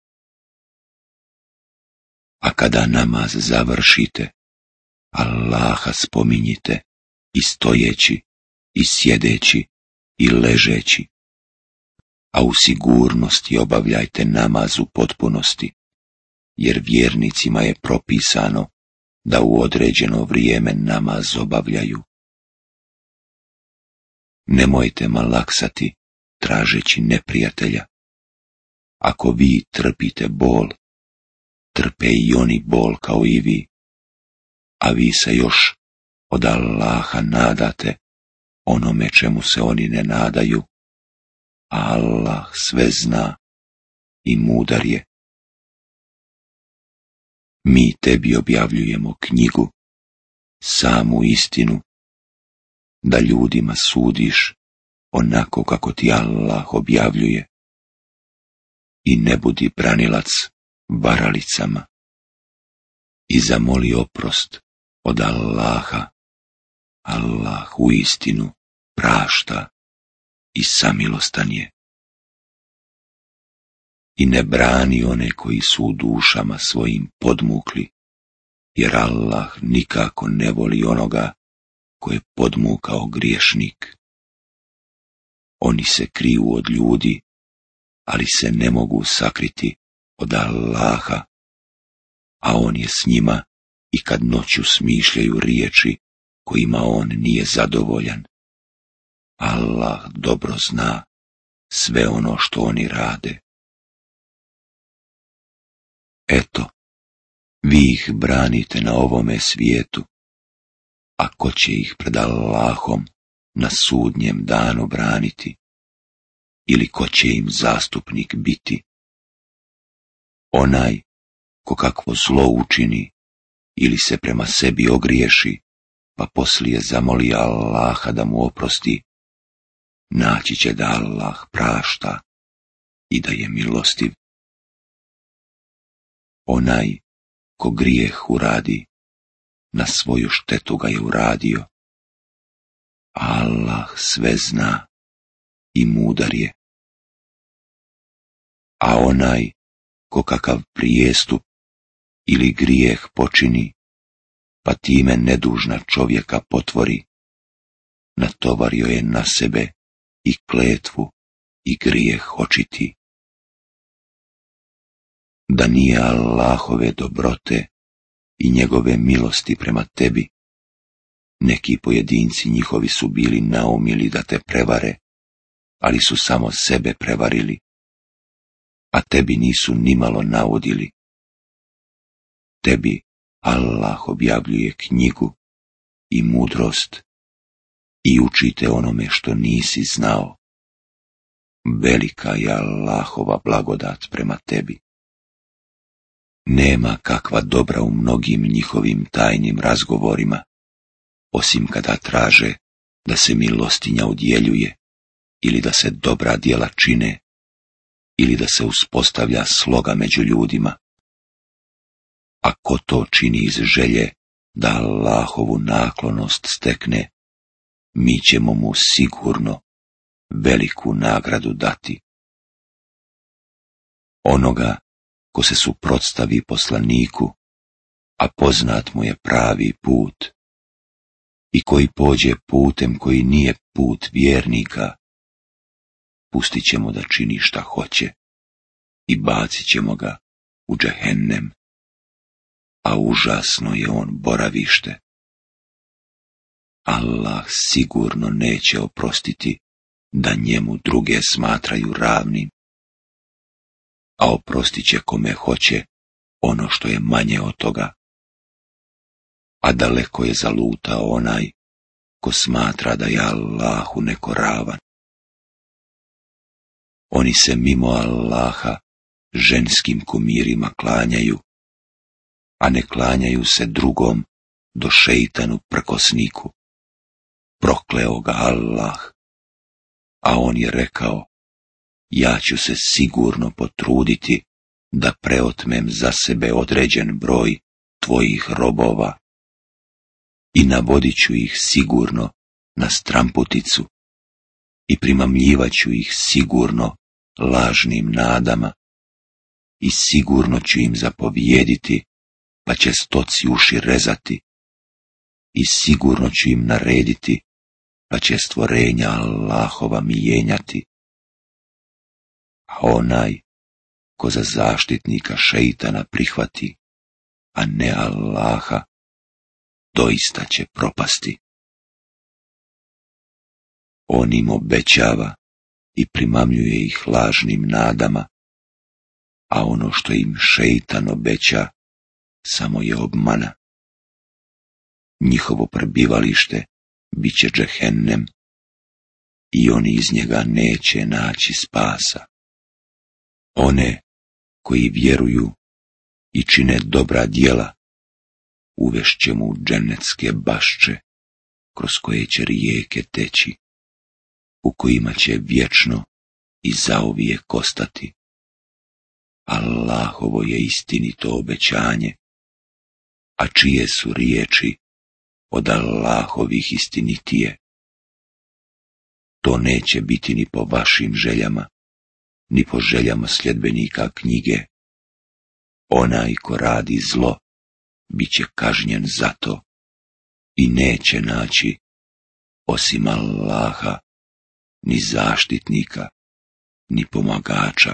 A kada namaz završite, Allaha spominjite i stojeći, i sjedeći, i ležeći, a u sigurnosti obavljajte namaz u potpunosti, jer vjernicima je propisano da u određeno vrijeme namaz obavljaju. Nemojte malaksati tražeći neprijatelja. Ako vi trpite bol, trpe i oni bol kao i vi, a vi se još od Allaha nadate onome čemu se oni ne nadaju, a Allah sve zna i mudar je. Mi tebi objavljujemo knjigu, samu istinu, da ljudima sudiš onako kako ti Allah objavljuje. I ne budi branilac varalicama. I zamoli oprost od Allaha. Allah uistinu prašta i samilostan je. I ne brani one koji su u dušama svojim podmukli, jer Allah nikako ne voli onoga ko je podmukao griješnik. Oni se kriju od ljudi, ali se ne mogu sakriti od Allaha, a on je s njima i kad noću smišljaju riječi kojima on nije zadovoljan. Allah dobro zna sve ono što oni rade. Eto, vi ih branite na ovome svijetu, a ko će ih pred Allahom na sudnjem danu braniti? Ili ko će im zastupnik biti? Onaj ko kakvo zlo učini ili se prema sebi ogriješi, pa poslije zamoli Allaha da mu oprosti, naći će da Allah prašta i da je milostiv. Onaj ko grijeh uradi, na svoju štetu ga je uradio. Allah sve zna i mudar je. A onaj ko kakav prijestup ili grijeh počini, pa time nedužna čovjeka potvori, natovario je na sebe i kletvu i grijeh očiti. Da nije Allahove dobrote i njegove milosti prema tebi, neki pojedinci njihovi su bili naumili da te prevare, ali su samo sebe prevarili, a tebi nisu nimalo navodili. Tebi Allah objavljuje knjigu i mudrost i učite onome što nisi znao. Velika je Allahova blagodat prema tebi. Nema kakva dobra u mnogim njihovim tajnim razgovorima, osim kada traže da se milostinja udjeljuje, ili da se dobra djela čine, ili da se uspostavlja sloga među ljudima. A ko to čini iz želje da Allahovu naklonost stekne, mi ćemo mu sigurno veliku nagradu dati. Onoga ko se suprotstavi poslaniku, a poznat mu je pravi put, i koji pođe putem koji nije put vjernika, pustit ćemo da čini šta hoće i bacit ćemo ga u džehennem, a užasno je on boravište. Allah sigurno neće oprostiti da njemu druge smatraju ravnim, a oprostit će kome hoće ono što je manje od toga. A daleko je zalutao onaj ko smatra da je Allahu neko ravan. Oni se mimo Allaha ženskim kumirima klanjaju, a ne klanjaju se drugom do šeitanu prkosniku. Prokleo ga Allah, a on je rekao, ja ću se sigurno potruditi da preotmem za sebe određen broj tvojih robova i navodit ću ih sigurno na stramputicu i primamljivat ću ih sigurno lažnim nadama i sigurno ću im zapovijediti, pa će stoci uši rezati i sigurno ću im narediti, pa će stvorenja Allahova mijenjati. A onaj ko za zaštitnika šeitana prihvati, a ne Allaha, doista će propasti. On im obećava i primamljuje ih lažnim nadama, a ono što im šeitan obeća samo je obmana. Njihovo prebivalište bit će džehennem i oni iz njega neće naći spasa. One koji vjeruju i čine dobra djela uvešćemo u dženecke bašče kroz koje će rijeke teći, u kojima će vječno i zauvijek ostati. Allahovo je istinito obećanje, a čije su riječi od Allahovih istinitije. To neće biti ni po vašim željama, ni po željama sljedbenika knjige. Onaj ko radi zlo, bit će kažnjen za to i neće naći, osim Allaha, ni zaštitnika, ni pomagača.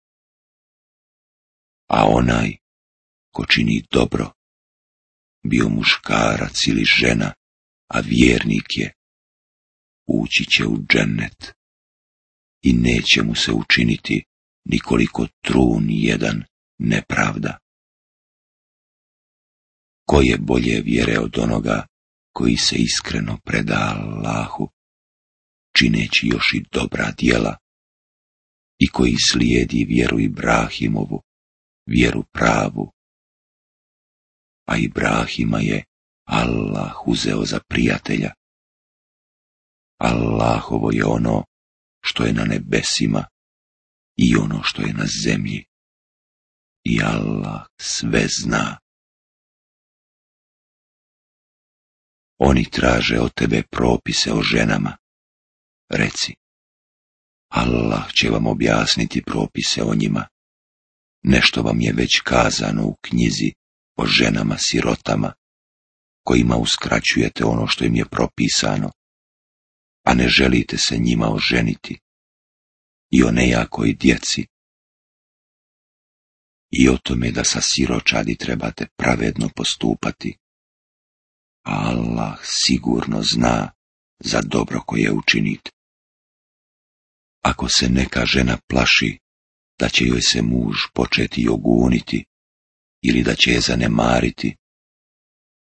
A onaj ko čini dobro, bio muškarac ili žena, a vjernik je, ući će u džennet i neće mu se učiniti nikoliko trun jedan nepravda. Ko je bolje vjere od onoga koji se iskreno preda Allahu, čineći još i dobra djela, i koji slijedi vjeru Ibrahimovu, vjeru pravu. A Ibrahima je Allah uzeo za prijatelja. Allahovo je ono što je na nebesima i ono što je na zemlji. I Allah sve zna. Oni traže od tebe propise o ženama. Reci, Allah će vam objasniti propise o njima. Nešto vam je već kazano u knjizi o ženama sirotama, kojima uskraćujete ono što im je propisano, a ne želite se njima oženiti, i o nejakoj djeci, i o tome da sa siročadi trebate pravedno postupati. A Allah sigurno zna za dobro koje učinite. Ako se neka žena plaši da će joj se muž početi oguniti ili da će je zanemariti,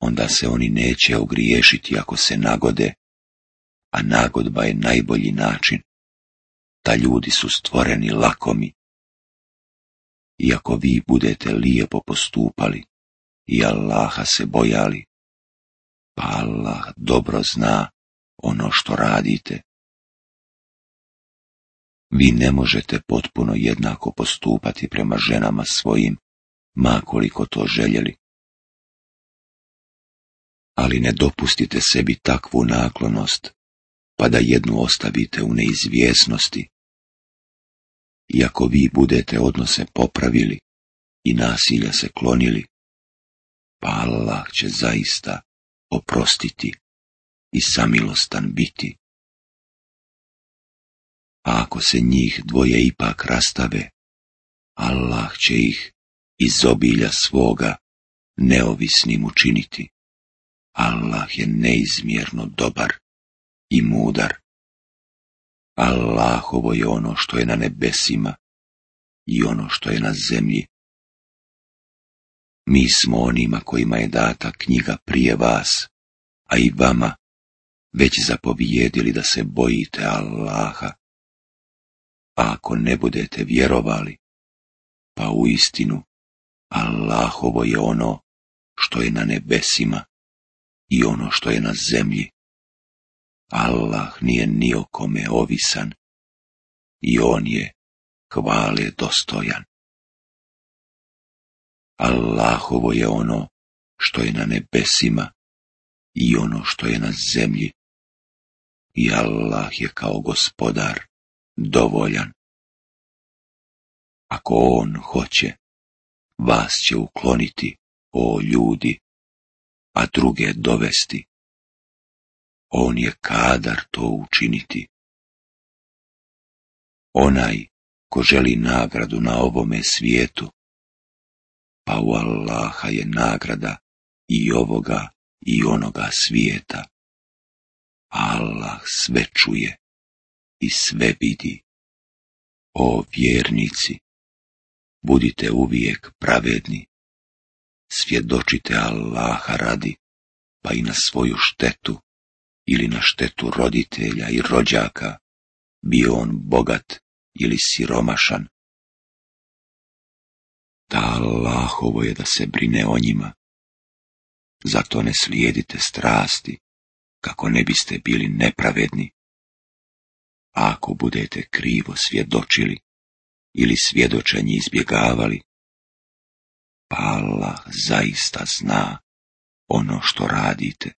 onda se oni neće ogriješiti ako se nagode, a nagodba je najbolji način. Ta ljudi su stvoreni lakomi. I ako vi budete lijepo postupali i Allaha se bojali, pa Allah dobro zna ono što radite. Vi ne možete potpuno jednako postupati prema ženama svojim, ma koliko to željeli. Ali ne dopustite sebi takvu naklonost, pa da jednu ostavite u neizvjesnosti. I ako vi budete odnose popravili i nasilja se klonili, pa Allah će zaista oprostiti i samilostan biti. A ako se njih dvoje ipak rastave, Allah će ih iz obilja svoga neovisnim učiniti. Allah je neizmjerno dobar i mudar. Allahovo je ono što je na nebesima i ono što je na zemlji. Mi smo onima kojima je data knjiga prije vas, a i vama već zapovijedili da se bojite Allaha. A ako ne budete vjerovali, pa uistinu Allahovo je ono što je na nebesima i ono što je na zemlji. Allah nije ni o kome ovisan i on je hvale dostojan. Allahovo je ono što je na nebesima i ono što je na zemlji. I Allah je kao gospodar dovoljan. Ako on hoće, vas će ukloniti, o ljudi, a druge dovesti. On je kadar to učiniti. Onaj ko želi nagradu na ovome svijetu, pa u Allaha je nagrada i ovoga i onoga svijeta. Allah sve čuje i sve vidi. O vjernici, budite uvijek pravedni, svjedočite Allaha radi, pa i na svoju štetu ili na štetu roditelja i rođaka, bio on bogat ili siromašan. Da Allahovo je da se brine o njima, zato ne slijedite strasti, kako ne biste bili nepravedni. A ako budete krivo svjedočili ili svjedočenje izbjegavali, pa Allah zaista zna ono što radite.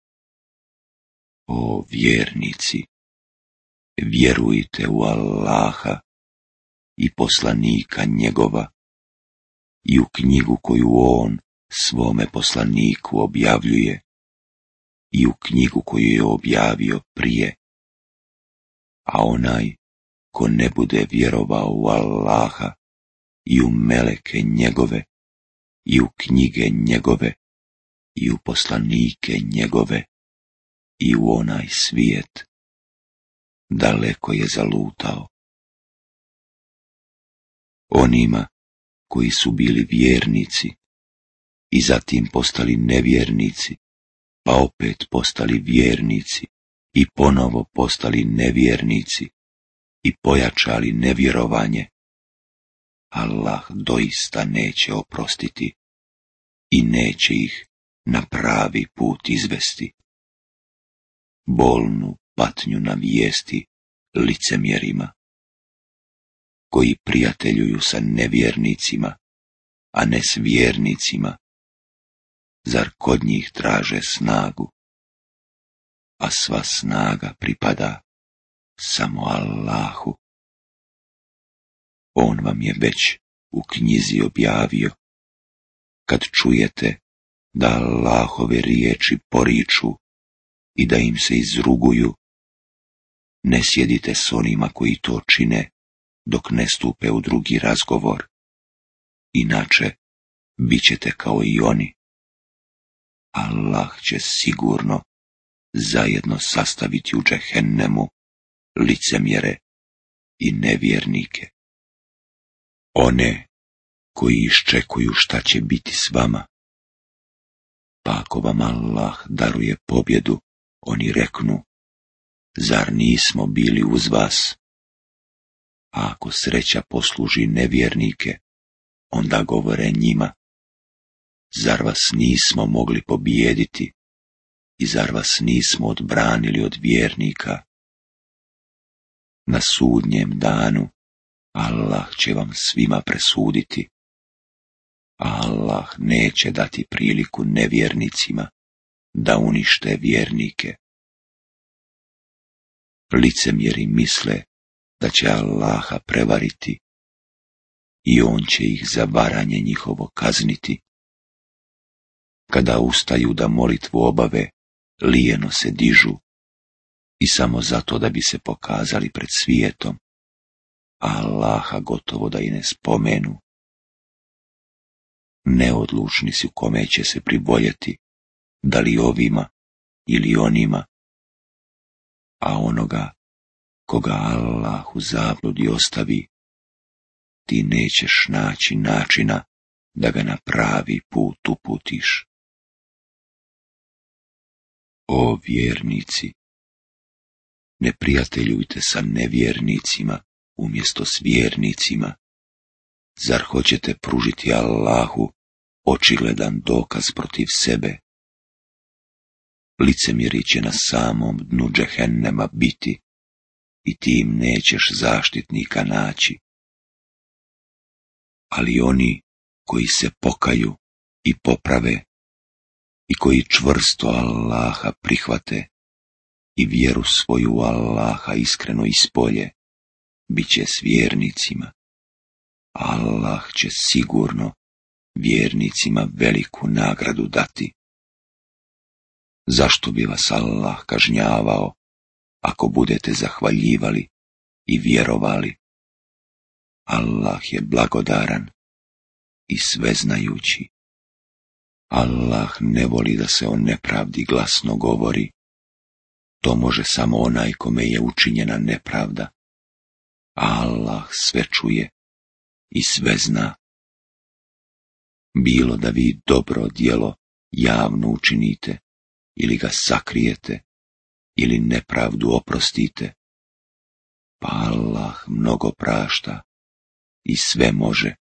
O vjernici, vjerujte u Allaha i poslanika njegova i u knjigu koju on svome poslaniku objavljuje i u knjigu koju je objavio prije. A onaj ko ne bude vjerovao u Allaha i u meleke njegove i u knjige njegove i u poslanike njegove i u onaj svijet, daleko je zalutao. Onima koji su bili vjernici i zatim postali nevjernici, pa opet postali vjernici i ponovo postali nevjernici i pojačali nevjerovanje, Allah doista neće oprostiti i neće ih na pravi put izvesti. Bolnu patnju navijesti licemjerima, koji prijateljuju sa nevjernicima, a ne s vjernicima. Zar kod njih traže snagu? A sva snaga pripada samo Allahu. On vam je već u knjizi objavio, kad čujete da Allahove riječi poriču i da im se izruguju, ne sjedite s onima koji to čine dok ne stupe u drugi razgovor, inače bit ćete kao i oni. Allah će sigurno zajedno sastaviti u džehennemu licemjere i nevjernike. One koji iščekuju šta će biti s vama, Pa ako vam Allah daruje pobjedu, oni reknu, zar nismo bili uz vas? A ako sreća posluži nevjernike, onda govore njima, zar vas nismo mogli pobijediti i zar vas nismo odbranili od vjernika? Na sudnjem danu Allah će vam svima presuditi, a Allah neće dati priliku nevjernicima da unište vjernike. Licemjeri misle da će Allaha prevariti i on će ih za varanje njihovo kazniti. Kada ustaju da molitvu obave, lijeno se dižu i samo zato da bi se pokazali pred svijetom, a Allaha gotovo da i ne spomenu. Neodlučni su kome će se priboljeti, da li ovima ili onima, a onoga koga Allah u zabludi ostavi, ti nećeš naći načina da ga na pravi put uputiš. O vjernici, ne prijateljujte sa nevjernicima umjesto s vjernicima. Zar hoćete pružiti Allahu očigledan dokaz protiv sebe? Licemjeri će na samom dnu džehennema biti i ti im nećeš zaštitnika naći. Ali oni koji se pokaju i poprave i koji čvrsto Allaha prihvate i vjeru svoju Allaha iskreno ispolje, bit će s vjernicima. Allah će sigurno vjernicima veliku nagradu dati. Zašto bi vas Allah kažnjavao ako budete zahvaljivali i vjerovali? Allah je blagodaran i sveznajući. Allah ne voli da se o nepravdi glasno govori. To može samo onaj kome je učinjena nepravda. Allah sve čuje i sve zna. Bilo da vi dobro djelo javno učinite, ili ga sakrijete, ili nepravdu oprostite, pa Allah mnogo prašta i sve može.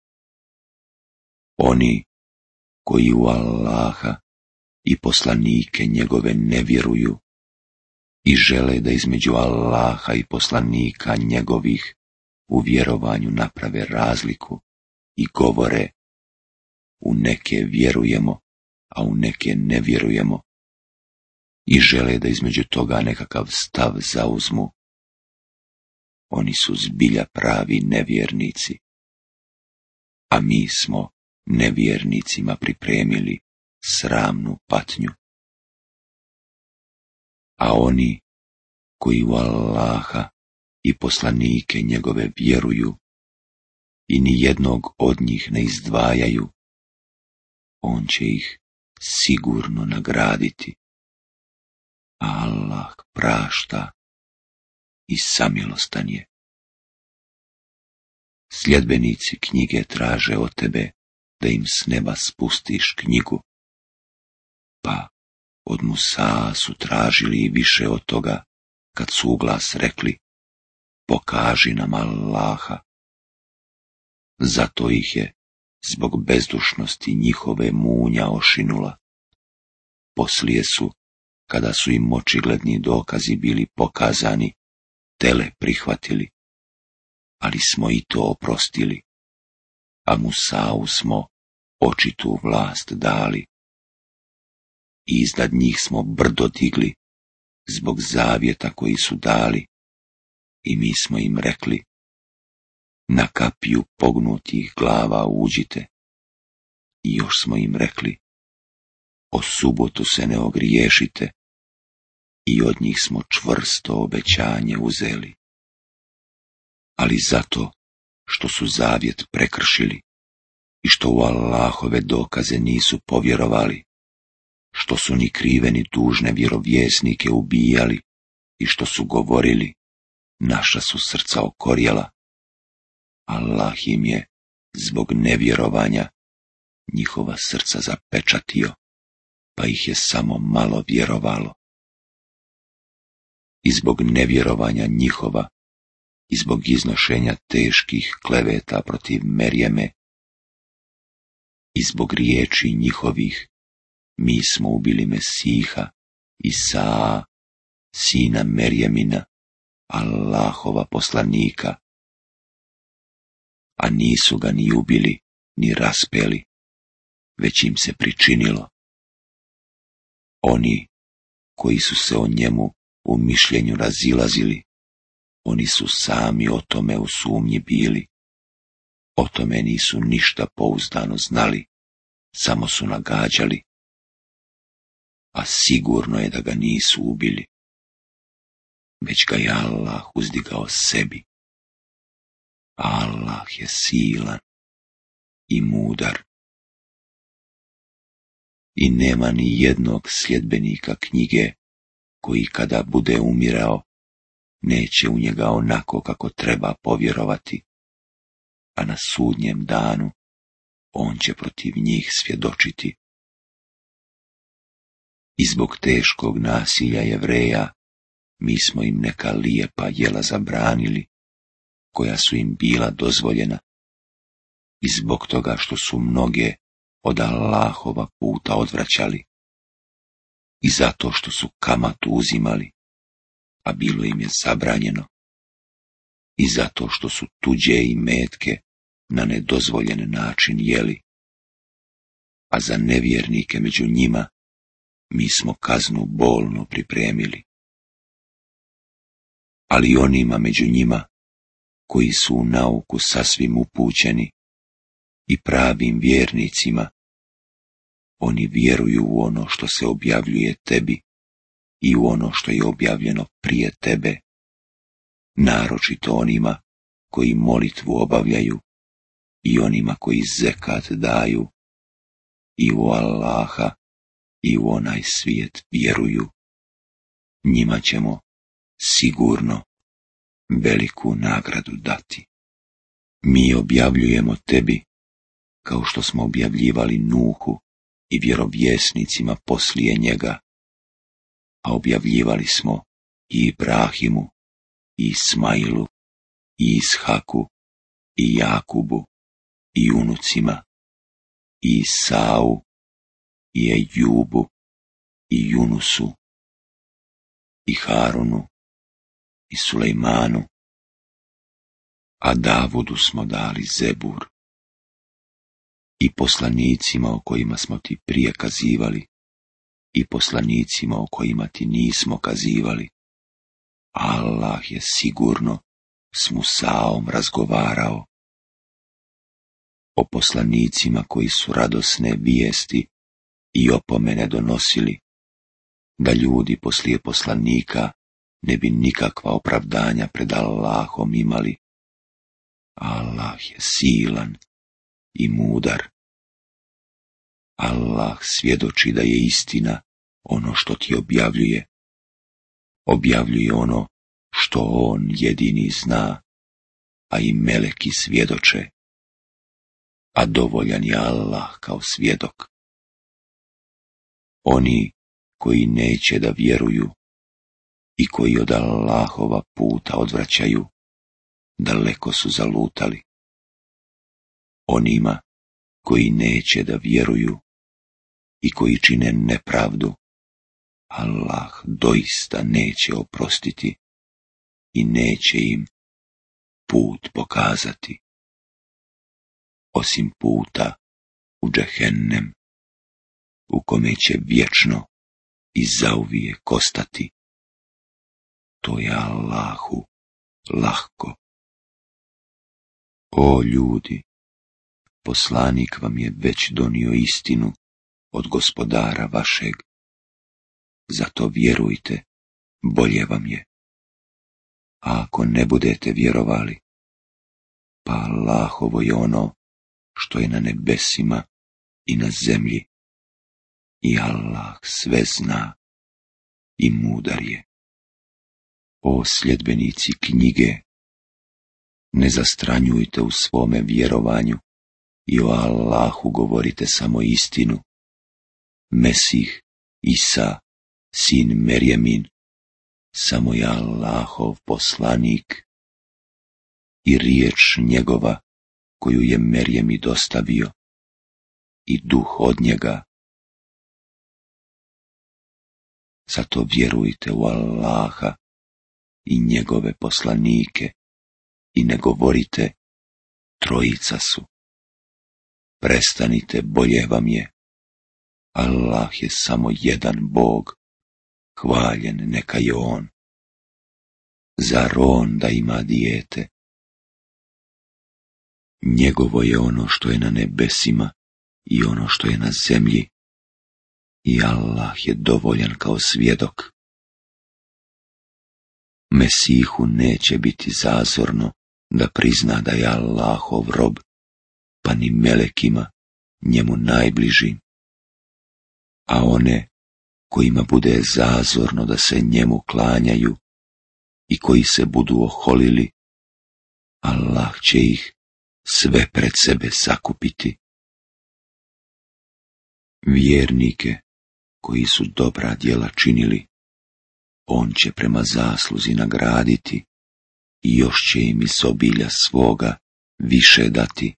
Oni koji u Allaha i poslanike njegove ne vjeruju i žele da između Allaha i poslanika njegovih u vjerovanju naprave razliku i govore, u neke vjerujemo, a u neke ne vjerujemo, i žele da između toga nekakav stav zauzmu, oni su zbilja pravi nevjernici, a mi smo nevjernicima pripremili sramnu patnju. A oni koji u Allaha i poslanike njegove vjeruju i ni jednog od njih ne izdvajaju, on će ih sigurno nagraditi. Allah prašta i samilostan je. Sljedbenici knjige traže od tebe da im s neba spustiš knjigu, pa od Musa su tražili i više od toga, kad su u glas rekli, pokaži nam Allaha. Zato ih je zbog bezdušnosti njihove munja ošinula. Poslije su, kada su im očigledni dokazi bili pokazani, tele prihvatili, ali smo i to oprostili, a Musau smo očitu vlast dali. I iznad njih smo brdo digli zbog zavjeta koji su dali, i mi smo im rekli, na kapiju pognutih glava uđite. I još smo im rekli, o subotu se ne ogriješite, i od njih smo čvrsto obećanje uzeli. Ali zato što su zavjet prekršili i što u Allahove dokaze nisu povjerovali, što su ni krive ni dužne vjerovjesnike ubijali i što su govorili, naša su srca okorjela, Allah im je zbog nevjerovanja njihova srca zapečatio. pa ih je samo malo vjerovalo. I zbog nevjerovanja njihova, i zbog iznošenja teških kleveta protiv Merjeme, i zbog riječi njihovih, mi smo ubili Mesiha, Isaa, sina Merjemina, Allahova poslanika, a nisu ga ni ubili, ni raspeli, već im se pričinilo. Oni koji su se o njemu u mišljenju razilazili, oni su sami o tome u sumnji bili, o tome nisu ništa pouzdano znali, samo su nagađali, a sigurno je da ga nisu ubili, već ga je Allah uzdigao sebi. Allah je silan i mudar. I nema ni jednog sljedbenika knjige koji kada bude umirao, neće u njega onako kako treba povjerovati, a na sudnjem danu on će protiv njih svjedočiti. I zbog teškog nasilja Jevreja mi smo im neka lijepa jela zabranili, koja su im bila dozvoljena, i zbog toga što su mnoge od Allahova puta odvraćali, i zato što su kamatu uzimali, a bilo im je zabranjeno, i zato što su tuđe imetke na nedozvoljen način jeli, a za nevjernike među njima mi smo kaznu bolno pripremili. Ali onima među njima koji su u nauku sasvim upućeni i pravim vjernicima, oni vjeruju u ono što se objavljuje tebi i u ono što je objavljeno prije tebe, naročito onima koji molitvu obavljaju i onima koji zekat daju i u Allaha i u onaj svijet vjeruju. Njima ćemo sigurno veliku nagradu dati. Mi objavljujemo tebi kao što smo objavljivali Nuhu i vjerovjesnicima poslije njega, a objavljivali smo i Ibrahimu, i Ismailu, i Ishaku, i Jakubu, i unucima, i Isau, i Ejubu, i Junusu, i Harunu, i Sulejmanu, a Davudu smo dali Zebur, i poslanicima o kojima smo ti prije kazivali, i poslanicima o kojima ti nismo kazivali. Allah je sigurno s Musaom razgovarao. O poslanicima koji su radosne vijesti i opomene donosili, da ljudi poslije poslanika ne bi nikakva opravdanja pred Allahom imali. Allah je silan i mudar. Allah svjedoči da je istina ono što ti objavljuje. Objavljuje ono što on jedini zna, a i meleki svjedoče, a dovoljan je Allah kao svjedok. Oni koji neće da vjeruju i koji od Allahova puta odvraćaju, daleko su zalutali. Onima koji neće da vjeruju i koji čine nepravdu, Allah doista neće oprostiti i neće im put pokazati, osim puta u džehennem, u kome će vječno i zauvijek ostati. To je Allahu lahko. O ljudi, poslanik vam je već donio istinu od Gospodara vašeg. Zato vjerujte, bolje vam je. A ako ne budete vjerovali, pa Allahovo je ono što je na nebesima i na zemlji, i Allah sve zna i mudar je. O sljedbenici knjige, ne zastranjujte u svome vjerovanju i o Allahu govorite samo istinu. Mesih Isa, sin Merjemin, samo je Allahov poslanik i riječ njegova koju je Merjemi dostavio i duh od njega. Zato vjerujte u Allaha i njegove poslanike i ne govorite trojica su. Prestanite, bolje vam je. Allah je samo jedan Bog, hvaljen neka je on. Zar on da ima dijete? Njegovo je ono što je na nebesima i ono što je na zemlji, i Allah je dovoljan kao svjedok. Mesihu neće biti zazorno da prizna da je Allahov rob, pa ni melekima, njemu najbližim. A one kojima bude zazorno da se njemu klanjaju i koji se budu oholili, Allah će ih sve pred sebe sakupiti. Vjernike koji su dobra djela činili, on će prema zasluzi nagraditi i još će im iz obilja svoga više dati.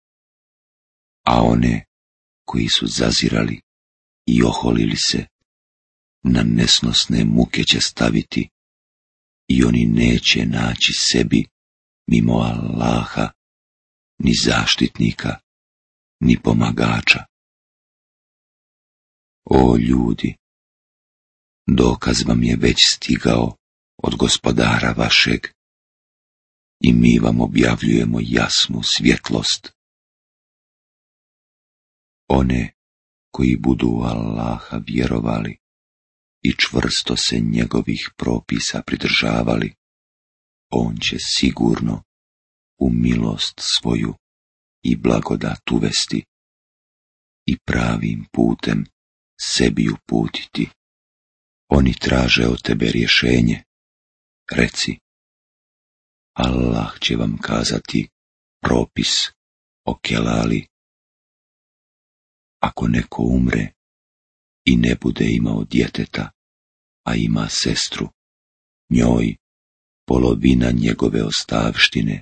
A one koji su zazirali i oholili se, na nesnosne muke će staviti i oni neće naći sebi mimo Allaha ni zaštitnika, ni pomagača. O ljudi, dokaz vam je već stigao od Gospodara vašeg i mi vam objavljujemo jasnu svjetlost. One koji budu u Allaha vjerovali i čvrsto se njegovih propisa pridržavali, on će sigurno u milost svoju i blagodat uvesti i pravim putem sebi uputiti. Oni traže od tebe rješenje. Reci, Allah će vam kazati propis o kelali. Ako neko umre i ne bude imao djeteta, a ima sestru, njoj polovina njegove ostavštine,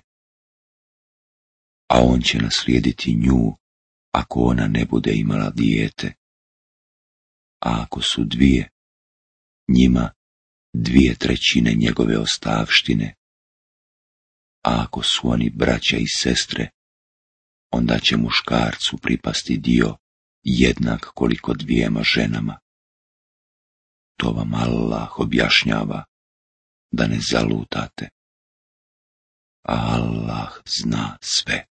a on će naslijediti nju ako ona ne bude imala dijete. A ako su dvije, njima 2/3 njegove ostavštine. A ako su oni braća i sestre, onda će muškarcu pripasti dio jednak koliko dvijema ženama. To vam Allah objašnjava, da ne zalutate. A Allah zna sve.